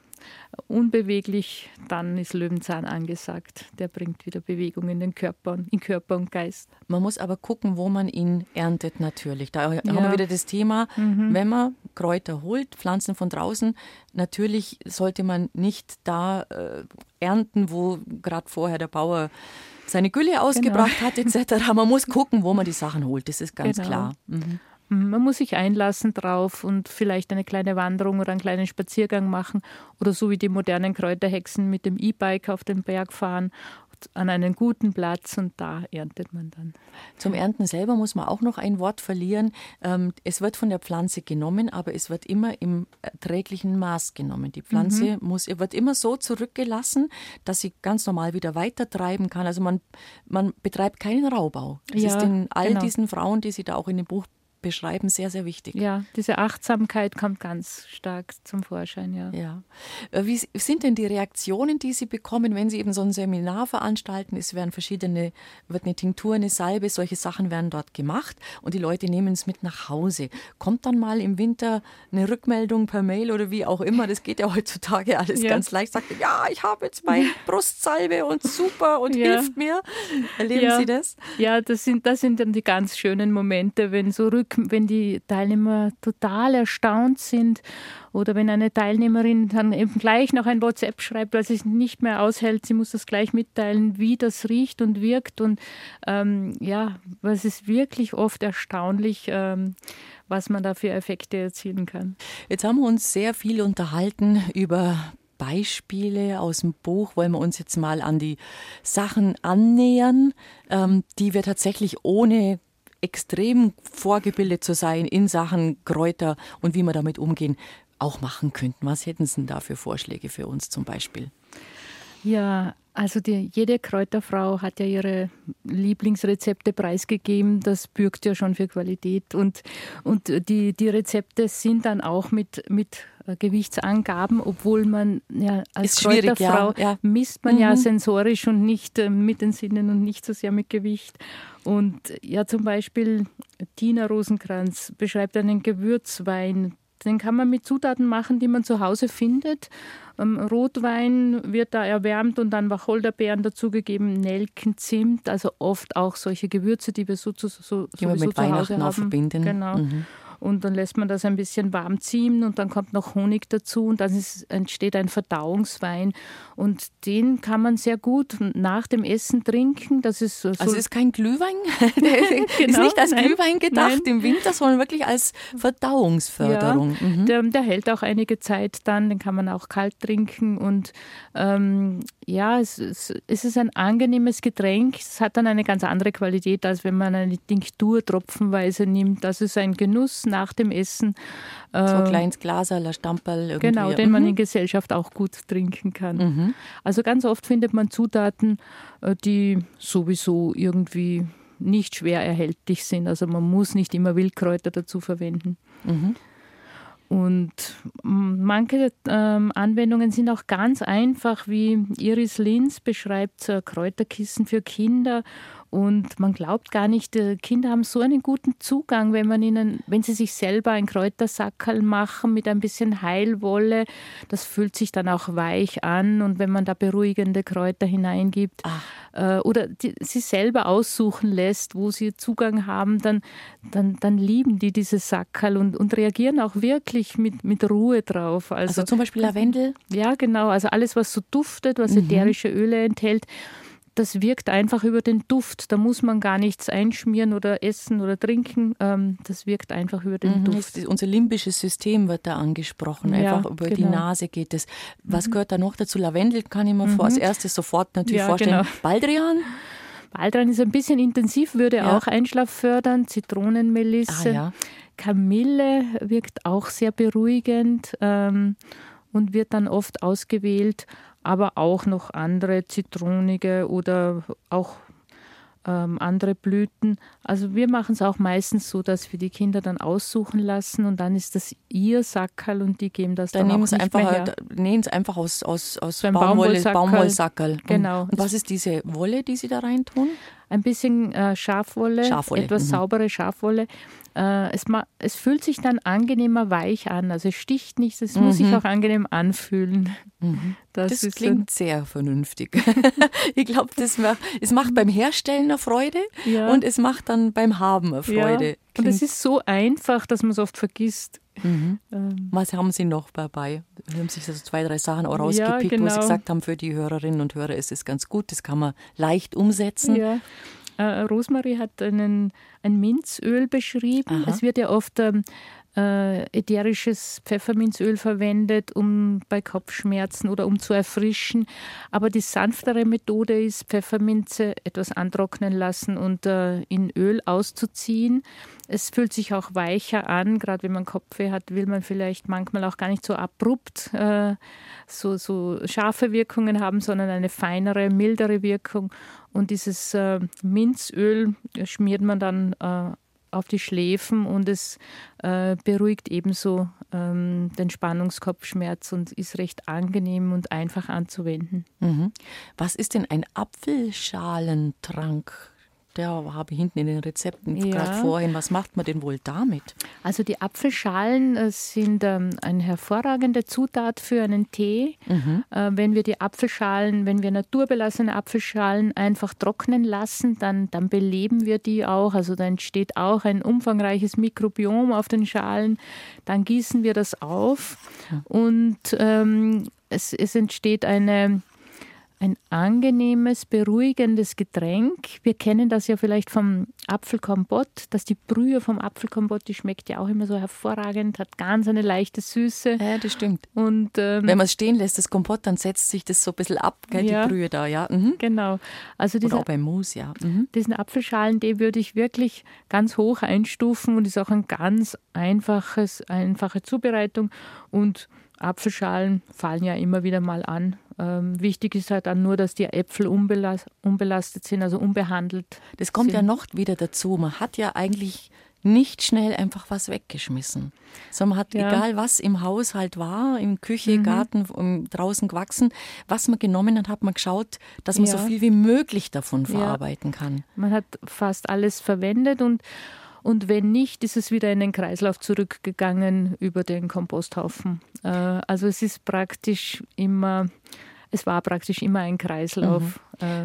unbeweglich, dann ist Löwenzahn angesagt. Der bringt wieder Bewegung in den Körper, in Körper und Geist. Man muss aber gucken, wo man ihn erntet natürlich. Da Ja. haben wir wieder das Thema, Mhm. wenn man Kräuter holt, Pflanzen von draußen, natürlich sollte man nicht da äh, ernten, wo gerade vorher der Bauer seine Gülle ausgebracht Genau. hat et cetera. Man muss gucken, wo man die Sachen holt, das ist ganz Genau. klar. Mhm. Man muss sich einlassen drauf und vielleicht eine kleine Wanderung oder einen kleinen Spaziergang machen oder so wie die modernen Kräuterhexen mit dem E-Bike auf den Berg fahren an einen guten Platz und da erntet man dann. Zum Ernten selber muss man auch noch ein Wort verlieren. Ähm, es wird von der Pflanze genommen, aber es wird immer im erträglichen Maß genommen. Die Pflanze mhm. muss, wird immer so zurückgelassen, dass sie ganz normal wieder weitertreiben kann. Also man, man betreibt keinen Raubbau. Das Ja, ist in all genau. diesen Frauen, die Sie da auch in dem Buch beschreiben, sehr, sehr wichtig. Ja, diese Achtsamkeit kommt ganz stark zum Vorschein, ja. Ja. Wie sind denn die Reaktionen, die Sie bekommen, wenn Sie eben so ein Seminar veranstalten? Es werden verschiedene, wird eine Tinktur, eine Salbe, solche Sachen werden dort gemacht und die Leute nehmen es mit nach Hause. Kommt dann mal im Winter eine Rückmeldung per Mail oder wie auch immer? Das geht ja heutzutage alles Ja. ganz leicht. Sagt, ja, ich habe jetzt meine Brustsalbe und super und Ja. hilft mir. Erleben Ja. Sie das? Ja, das sind, das sind dann die ganz schönen Momente, wenn so rück, wenn die Teilnehmer total erstaunt sind oder wenn eine Teilnehmerin dann eben gleich noch ein WhatsApp schreibt, weil sie es nicht mehr aushält, sie muss das gleich mitteilen, wie das riecht und wirkt und ähm, ja, es ist wirklich oft erstaunlich, ähm, was man da für Effekte erzielen kann. Jetzt haben wir uns sehr viel unterhalten über Beispiele aus dem Buch. Wollen wir uns jetzt mal an die Sachen annähern, ähm, die wir tatsächlich ohne extrem vorgebildet zu sein in Sachen Kräuter und wie wir damit umgehen, auch machen könnten. Was hätten Sie denn da für Vorschläge für uns zum Beispiel? Ja, also die, jede Kräuterfrau hat ja ihre Lieblingsrezepte preisgegeben. Das bürgt ja schon für Qualität. Und, und die, die Rezepte sind dann auch mit, mit Gewichtsangaben, obwohl man ja als Ist schwierig, Kräuterfrau ja, ja. misst man Mhm. ja sensorisch und nicht äh, mit den Sinnen und nicht so sehr mit Gewicht. Und ja, zum Beispiel Tina Rosenkranz beschreibt einen Gewürzwein. Den kann man mit Zutaten machen, die man zu Hause findet. Ähm, Rotwein wird da erwärmt und dann Wacholderbeeren dazugegeben, Nelken, Zimt, also oft auch solche Gewürze, die wir so, so, so, Die wir sowieso mit zu Hause Weihnachten auch haben. verbinden. Genau. Mhm. Und dann lässt man das ein bisschen warm ziehen und dann kommt noch Honig dazu und dann ist, entsteht ein Verdauungswein. Und den kann man sehr gut nach dem Essen trinken. Das ist so, Also es ist kein Glühwein, ist Genau, nicht als nein, Glühwein gedacht nein. im Winter, sondern wirklich als Verdauungsförderung. Mhm. Der, der hält auch einige Zeit dann, den kann man auch kalt trinken und ähm, ja, es, es, es ist ein angenehmes Getränk. Es hat dann eine ganz andere Qualität, als wenn man eine Tinktur tropfenweise nimmt. Das ist ein Genuss nach dem Essen. So ein kleines Glas, ein Stamperl irgendwie. Genau, den mhm. man in Gesellschaft auch gut trinken kann. Mhm. Also ganz oft findet man Zutaten, die sowieso irgendwie nicht schwer erhältlich sind. Also man muss nicht immer Wildkräuter dazu verwenden. Mhm. Und manche ähm, Anwendungen sind auch ganz einfach, wie Iris Linz beschreibt, äh, Kräuterkissen für Kinder. Und man glaubt gar nicht, äh, Kinder haben so einen guten Zugang, wenn man ihnen, wenn sie sich selber ein Kräutersackerl machen mit ein bisschen Heilwolle, das fühlt sich dann auch weich an. Und wenn man da beruhigende Kräuter hineingibt äh, oder die, sie selber aussuchen lässt, wo sie Zugang haben, dann, dann, dann lieben die diese Sackerl und, und reagieren auch wirklich mit, mit Ruhe drauf. Also, also zum Beispiel Lavendel? Ja, genau. Also alles, was so duftet, was ätherische Öle enthält, das wirkt einfach über den Duft. Da muss man gar nichts einschmieren oder essen oder trinken. Das wirkt einfach über den mhm, Duft. Unser limbisches System wird da angesprochen. Einfach ja, über genau. die Nase geht es. Was mhm. gehört da noch dazu? Lavendel kann ich mir mhm. vor, als erstes sofort natürlich ja, vorstellen. Genau. Baldrian? Baldrian ist ein bisschen intensiv, würde ja. auch Einschlaf fördern. Zitronenmelisse. Ah, ja. Kamille wirkt auch sehr beruhigend ähm, und wird dann oft ausgewählt. Aber auch noch andere zitronige oder auch ähm, andere Blüten. Also wir machen es auch meistens so, dass wir die Kinder dann aussuchen lassen und dann ist das ihr Sackerl und die geben das dann, dann auch nicht einfach, mehr her. Nähen es einfach aus, aus, aus so Baumwolle, Baumwollsackerl. Genau. Und was ist diese Wolle, die Sie da reintun? Ein bisschen äh, Schafwolle, Schafwolle, etwas mhm. saubere Schafwolle. Äh, es, ma- es fühlt sich dann angenehmer weich an. Also es sticht nicht, es mhm. muss sich auch angenehm anfühlen. Mhm. Das, das klingt sehr vernünftig. Ich glaube, das macht, es macht beim Herstellen eine Freude ja. und es macht dann beim Haben eine Freude. Ja. Und es ist so einfach, dass man es oft vergisst. Mhm. Ähm. Was haben Sie noch dabei? Wir haben sich so zwei, drei Sachen auch rausgepickt, ja, genau. wo Sie gesagt haben, für die Hörerinnen und Hörer ist es ganz gut, das kann man leicht umsetzen. Ja. Äh, Rosemarie hat einen, ein Minzöl beschrieben. Aha. Es wird ja oft ähm, äh, ätherisches Pfefferminzöl verwendet, um bei Kopfschmerzen oder um zu erfrischen. Aber die sanftere Methode ist, Pfefferminze etwas antrocknen lassen und äh, in Öl auszuziehen. Es fühlt sich auch weicher an, gerade wenn man Kopfweh hat, will man vielleicht manchmal auch gar nicht so abrupt äh, so, so scharfe Wirkungen haben, sondern eine feinere, mildere Wirkung. Und dieses äh, Minzöl schmiert man dann äh, auf die Schläfen und es äh, beruhigt ebenso ähm, den Spannungskopfschmerz und ist recht angenehm und einfach anzuwenden. Mhm. Was ist denn ein Apfelschalentrank? Der habe ich hinten in den Rezepten ja. gerade vorhin. Was macht man denn wohl damit? Also die Apfelschalen sind ähm, eine hervorragende Zutat für einen Tee. Mhm. Äh, wenn wir die Apfelschalen, wenn wir naturbelassene Apfelschalen einfach trocknen lassen, dann, dann beleben wir die auch. Also da entsteht auch ein umfangreiches Mikrobiom auf den Schalen. Dann gießen wir das auf mhm. und ähm, es, es entsteht eine Ein angenehmes, beruhigendes Getränk. Wir kennen das ja vielleicht vom Apfelkompott, dass die Brühe vom Apfelkompott, die schmeckt ja auch immer so hervorragend, hat ganz eine leichte Süße. Ja, das stimmt. Und, ähm, wenn man es stehen lässt, das Kompott, dann setzt sich das so ein bisschen ab, gell, ja, die Brühe da. Ja. Mhm. Genau. Also dieser, Oder auch beim Mousse, ja. Mhm. Diesen Apfelschalen-Tee würde ich wirklich ganz hoch einstufen und ist auch ein ganz einfaches, einfache Zubereitung und Apfelschalen fallen ja immer wieder mal an. Ähm, wichtig ist halt dann nur, dass die Äpfel unbelast, unbelastet sind, also unbehandelt. Das kommt sind. ja noch wieder dazu. Man hat ja eigentlich nicht schnell einfach was weggeschmissen. Sondern man hat, ja. egal was im Haushalt war, in Küche, mhm. Garten, um, draußen gewachsen, was man genommen hat, hat man geschaut, dass man ja. so viel wie möglich davon verarbeiten ja. kann. Man hat fast alles verwendet und Und wenn nicht, ist es wieder in den Kreislauf zurückgegangen über den Komposthaufen. Also es ist praktisch immer, es war praktisch immer ein Kreislauf. Mhm.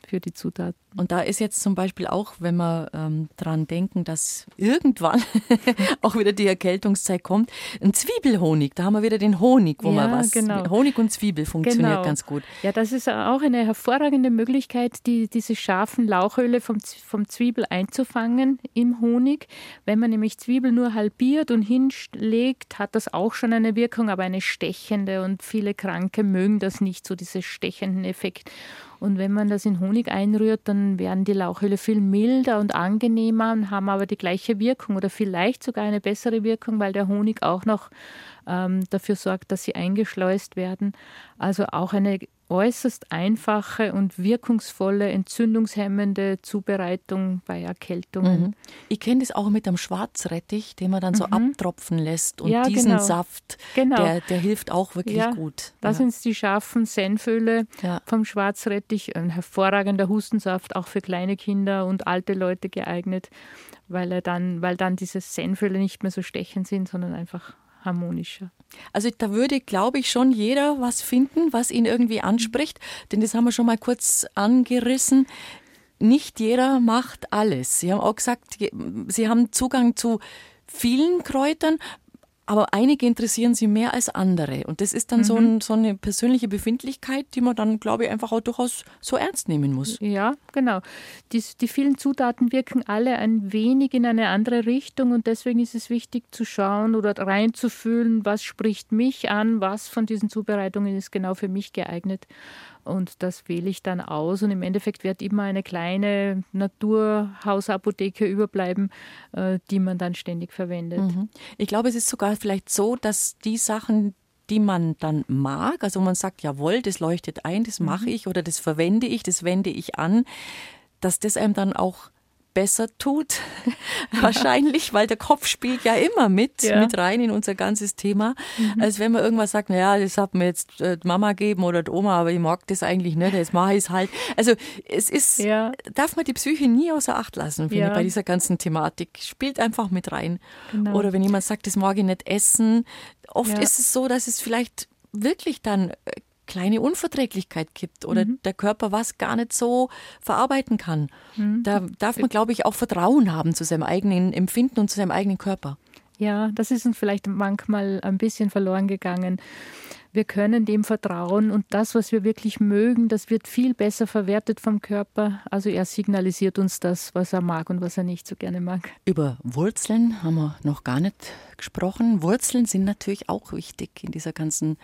für die Zutaten. Und da ist jetzt zum Beispiel auch, wenn wir ähm, dran denken, dass irgendwann auch wieder die Erkältungszeit kommt, ein Zwiebelhonig, da haben wir wieder den Honig, wo ja, man was, genau. Honig und Zwiebel funktioniert genau. ganz gut. Ja, das ist auch eine hervorragende Möglichkeit, die, diese scharfen Lauchöle vom, vom Zwiebel einzufangen im Honig. Wenn man nämlich Zwiebel nur halbiert und hinlegt, hat das auch schon eine Wirkung, aber eine stechende, und viele Kranke mögen das nicht, so diesen stechenden Effekt. Und wenn man das in Honig einrührt, dann werden die Lauchöle viel milder und angenehmer und haben aber die gleiche Wirkung oder vielleicht sogar eine bessere Wirkung, weil der Honig auch noch ähm, dafür sorgt, dass sie eingeschleust werden. Also auch eine äußerst einfache und wirkungsvolle, entzündungshemmende Zubereitung bei Erkältungen. Mhm. Ich kenne das auch mit einem Schwarzrettich, den man dann so mhm. abtropfen lässt. Und ja, diesen genau. Saft, genau. Der, der hilft auch wirklich ja, gut. Da ja. sind es die scharfen Senföle ja. vom Schwarzrettich. Ein hervorragender Hustensaft, auch für kleine Kinder und alte Leute geeignet, weil, er dann, weil dann diese Senföle nicht mehr so stechend sind, sondern einfach harmonischer. Also da würde, glaube ich, schon jeder was finden, was ihn irgendwie anspricht. Denn das haben wir schon mal kurz angerissen. Nicht jeder macht alles. Sie haben auch gesagt, Sie haben Zugang zu vielen Kräutern, aber einige interessieren Sie mehr als andere. Und das ist dann mhm. so, ein, so eine persönliche Befindlichkeit, die man dann, glaube ich, einfach auch durchaus so ernst nehmen muss. Ja, genau. Die, die vielen Zutaten wirken alle ein wenig in eine andere Richtung und deswegen ist es wichtig zu schauen oder reinzufühlen, was spricht mich an, was von diesen Zubereitungen ist genau für mich geeignet. Und das wähle ich dann aus und im Endeffekt wird immer eine kleine Naturhausapotheke überbleiben, die man dann ständig verwendet. Mhm. Ich glaube, es ist sogar vielleicht so, dass die Sachen, die man dann mag, also man sagt, jawohl, das leuchtet ein, das mache ich oder das verwende ich, das wende ich an, dass das einem dann auch besser tut, wahrscheinlich, weil der Kopf spielt ja immer mit, ja. mit rein in unser ganzes Thema, mhm. als wenn man irgendwas sagt, naja, das hat mir jetzt äh, Mama gegeben oder die Oma, aber ich mag das eigentlich nicht, das mache ich es halt. Also es ist, ja. darf man die Psyche nie außer Acht lassen, finde ja. ich, bei dieser ganzen Thematik. Spielt einfach mit rein. Genau. Oder wenn jemand sagt, das mag ich nicht essen, oft ja. ist es so, dass es vielleicht wirklich dann kleine Unverträglichkeit gibt oder mhm. der Körper was gar nicht so verarbeiten kann. Mhm. Da darf man, glaube ich, auch Vertrauen haben zu seinem eigenen Empfinden und zu seinem eigenen Körper. Ja, das ist uns vielleicht manchmal ein bisschen verloren gegangen. Wir können dem vertrauen und das, was wir wirklich mögen, das wird viel besser verwertet vom Körper. Also er signalisiert uns das, was er mag und was er nicht so gerne mag. Über Wurzeln haben wir noch gar nicht gesprochen. Wurzeln sind natürlich auch wichtig in dieser ganzen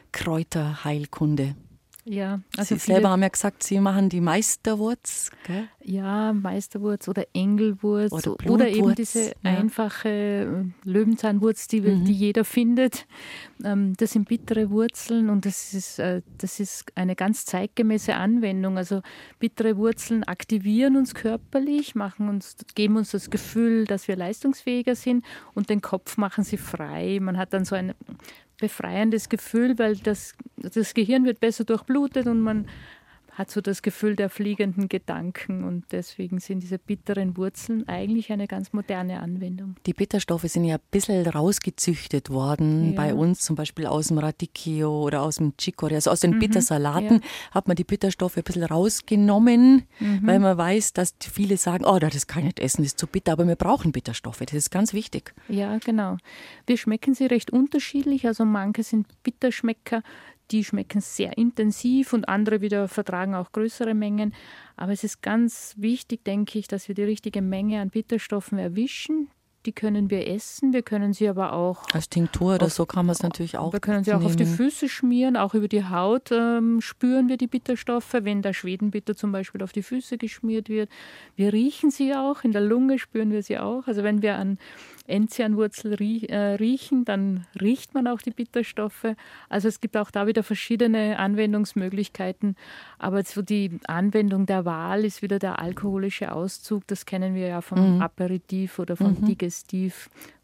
Kräuterheilkunde. Ja, also Sie selber haben ja gesagt, Sie machen die Meisterwurz, gell? Ja, Meisterwurz oder Engelwurz oder, oder eben diese ja. einfache Löwenzahnwurz, die, mhm. die jeder findet. Das sind bittere Wurzeln und das ist, das ist eine ganz zeitgemäße Anwendung. Also bittere Wurzeln aktivieren uns körperlich, machen uns, geben uns das Gefühl, dass wir leistungsfähiger sind und den Kopf machen sie frei. Man hat dann so ein befreiendes Gefühl, weil das, das Gehirn wird besser durchblutet und man hat so das Gefühl der fliegenden Gedanken und deswegen sind diese bitteren Wurzeln eigentlich eine ganz moderne Anwendung. Die Bitterstoffe sind ja ein bisschen rausgezüchtet worden ja. bei uns, zum Beispiel aus dem Radicchio oder aus dem Chicorée, also aus den mhm. Bittersalaten ja. hat man die Bitterstoffe ein bisschen rausgenommen, mhm. weil man weiß, dass viele sagen, oh, das kann ich nicht essen, das ist zu bitter, aber wir brauchen Bitterstoffe, das ist ganz wichtig. Ja, genau. Wir schmecken sie recht unterschiedlich, also manche sind Bitterschmecker, die schmecken sehr intensiv und andere wieder vertragen auch größere Mengen. Aber es ist ganz wichtig, denke ich, dass wir die richtige Menge an Bitterstoffen erwischen. Die können wir essen, wir können sie aber auch... Als Tinktur oder auf, so kann man es natürlich auch Wir können sie auch nehmen. Auf die Füße schmieren, auch über die Haut ähm, spüren wir die Bitterstoffe, wenn der Schwedenbitter zum Beispiel auf die Füße geschmiert wird. Wir riechen sie auch, in der Lunge spüren wir sie auch. Also wenn wir an Enzianwurzel rie- äh, riechen, dann riecht man auch die Bitterstoffe. Also es gibt auch da wieder verschiedene Anwendungsmöglichkeiten. Aber so die Anwendung der Wahl ist wieder der alkoholische Auszug. Das kennen wir ja vom mhm. Aperitif oder vom mhm. Digestiv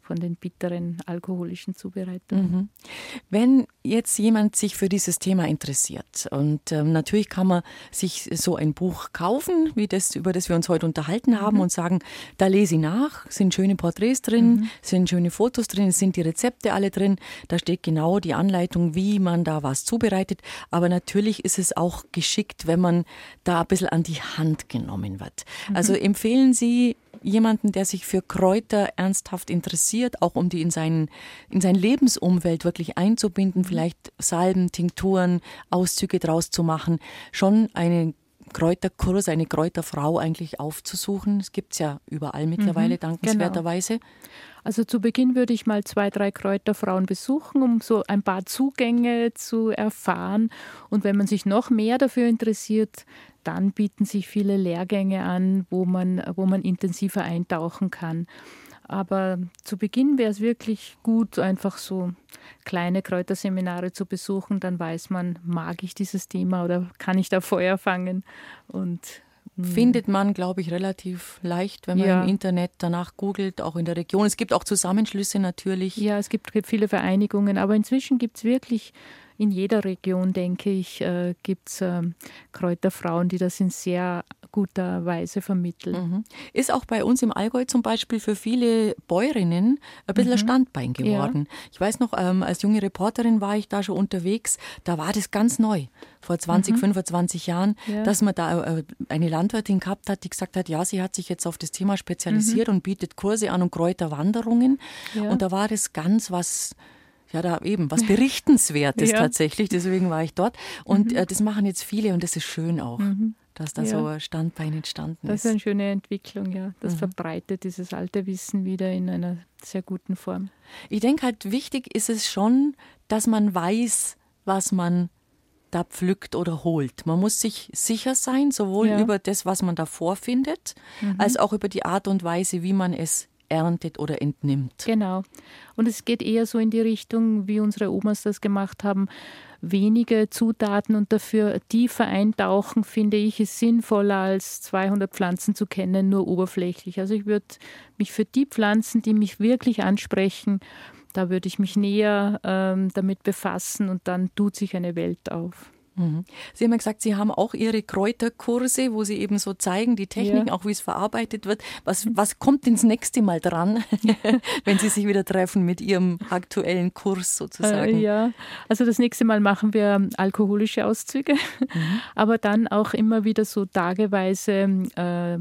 von den bitteren alkoholischen Zubereitungen. Mhm. Wenn jetzt jemand sich für dieses Thema interessiert und ähm, natürlich kann man sich so ein Buch kaufen, wie das, über das wir uns heute unterhalten haben mhm. und sagen, da lese ich nach, sind schöne Porträts drin, mhm. sind schöne Fotos drin, sind die Rezepte alle drin, da steht genau die Anleitung, wie man da was zubereitet, aber natürlich ist es auch geschickt, wenn man da ein bisschen an die Hand genommen wird. Mhm. Also empfehlen Sie jemanden, der sich für Kräuter ernsthaft interessiert, auch um die in, seinen, in sein Lebensumfeld wirklich einzubinden, vielleicht Salben, Tinkturen, Auszüge draus zu machen, schon einen Kräuterkurs, eine Kräuterfrau eigentlich aufzusuchen. Das gibt es ja überall mittlerweile, mhm, dankenswerterweise. Genau. Also zu Beginn würde ich mal zwei, drei Kräuterfrauen besuchen, um so ein paar Zugänge zu erfahren. Und wenn man sich noch mehr dafür interessiert, dann bieten sich viele Lehrgänge an, wo man, wo man intensiver eintauchen kann. Aber zu Beginn wäre es wirklich gut, einfach so kleine Kräuterseminare zu besuchen. Dann weiß man, mag ich dieses Thema oder kann ich da Feuer fangen? Und findet man, glaube ich, relativ leicht, wenn man ja. im Internet danach googelt, auch in der Region. Es gibt auch Zusammenschlüsse natürlich. Ja, es gibt viele Vereinigungen, aber inzwischen gibt es wirklich in jeder Region, denke ich, äh, gibt es äh, Kräuterfrauen, die das in sehr guter Weise vermitteln. Mhm. Ist auch bei uns im Allgäu zum Beispiel für viele Bäuerinnen ein bisschen mhm. ein Standbein geworden. Ja. Ich weiß noch, ähm, als junge Reporterin war ich da schon unterwegs, da war das ganz neu, vor zwanzig, mhm. fünfundzwanzig Jahren, ja. dass man da äh, eine Landwirtin gehabt hat, die gesagt hat, ja, sie hat sich jetzt auf das Thema spezialisiert mhm. und bietet Kurse an und Kräuterwanderungen. Ja. Und da war das ganz was... Ja, da eben was Berichtenswertes ja. tatsächlich, deswegen war ich dort. Und mhm. äh, das machen jetzt viele und das ist schön auch, mhm. dass da ja. so ein Standbein entstanden ist. Das ist eine schöne Entwicklung, ja. Das mhm. verbreitet dieses alte Wissen wieder in einer sehr guten Form. Ich denke halt, wichtig ist es schon, dass man weiß, was man da pflückt oder holt. Man muss sich sicher sein, sowohl ja. über das, was man da vorfindet, mhm. als auch über die Art und Weise, wie man es erntet oder entnimmt. Genau. Und es geht eher so in die Richtung, wie unsere Omas das gemacht haben, wenige Zutaten und dafür tiefer eintauchen, finde ich, ist sinnvoller als zweihundert Pflanzen zu kennen, nur oberflächlich. Also ich würde mich für die Pflanzen, die mich wirklich ansprechen, da würde ich mich näher ähm, damit befassen und dann tut sich eine Welt auf. Mhm. Sie haben ja gesagt, Sie haben auch Ihre Kräuterkurse, wo Sie eben so zeigen, die Techniken, ja. auch wie es verarbeitet wird. Was, was kommt denn das nächste Mal dran, wenn Sie sich wieder treffen mit Ihrem aktuellen Kurs sozusagen? Äh, ja, also das nächste Mal machen wir alkoholische Auszüge, mhm. aber dann auch immer wieder so tageweise äh,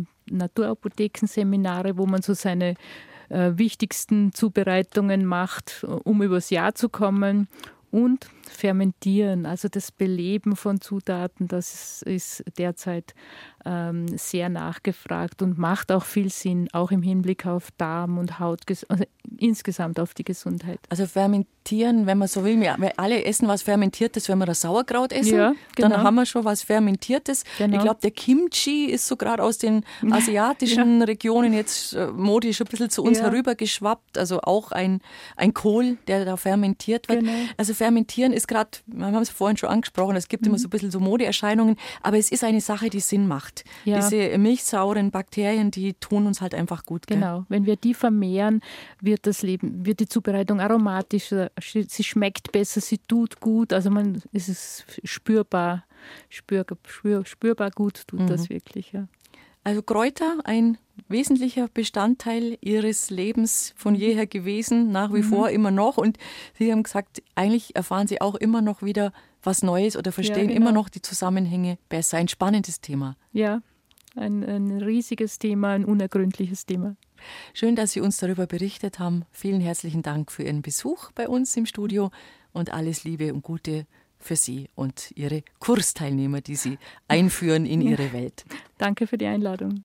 Naturapothekenseminare, wo man so seine äh, wichtigsten Zubereitungen macht, um übers Jahr zu kommen. Und Fermentieren, also das Beleben von Zutaten, das ist derzeit ähm, sehr nachgefragt und macht auch viel Sinn, auch im Hinblick auf Darm und Haut, also insgesamt auf die Gesundheit. Also fermentieren, wenn man so will, wir alle essen was Fermentiertes, wenn wir das Sauerkraut essen, ja, genau. dann haben wir schon was Fermentiertes. Genau. Ich glaube, der Kimchi ist so gerade aus den asiatischen ja. Regionen jetzt äh, modisch ein bisschen zu uns ja. herübergeschwappt, also auch ein, ein Kohl, der da fermentiert wird. Genau. Also fermentieren ist gerade, wir haben es vorhin schon angesprochen, es gibt mhm. immer so ein bisschen so Modeerscheinungen, aber es ist eine Sache, die Sinn macht. Ja. Diese milchsauren Bakterien, die tun uns halt einfach gut. Gell? Genau, wenn wir die vermehren, wird das Leben, wird die Zubereitung aromatischer, sie schmeckt besser, sie tut gut, also man, es ist spürbar, spür, spür, spürbar gut tut mhm. das wirklich. Ja. Also Kräuter, ein wesentlicher Bestandteil Ihres Lebens von jeher gewesen, nach wie mhm. vor immer noch. Und Sie haben gesagt, eigentlich erfahren Sie auch immer noch wieder was Neues oder verstehen ja, genau. immer noch die Zusammenhänge besser. Ein spannendes Thema. Ja, ein, ein riesiges Thema, ein unergründliches Thema. Schön, dass Sie uns darüber berichtet haben. Vielen herzlichen Dank für Ihren Besuch bei uns im Studio und alles Liebe und Gute für Sie und Ihre Kursteilnehmer, die Sie einführen in Ihre Welt. Danke für die Einladung.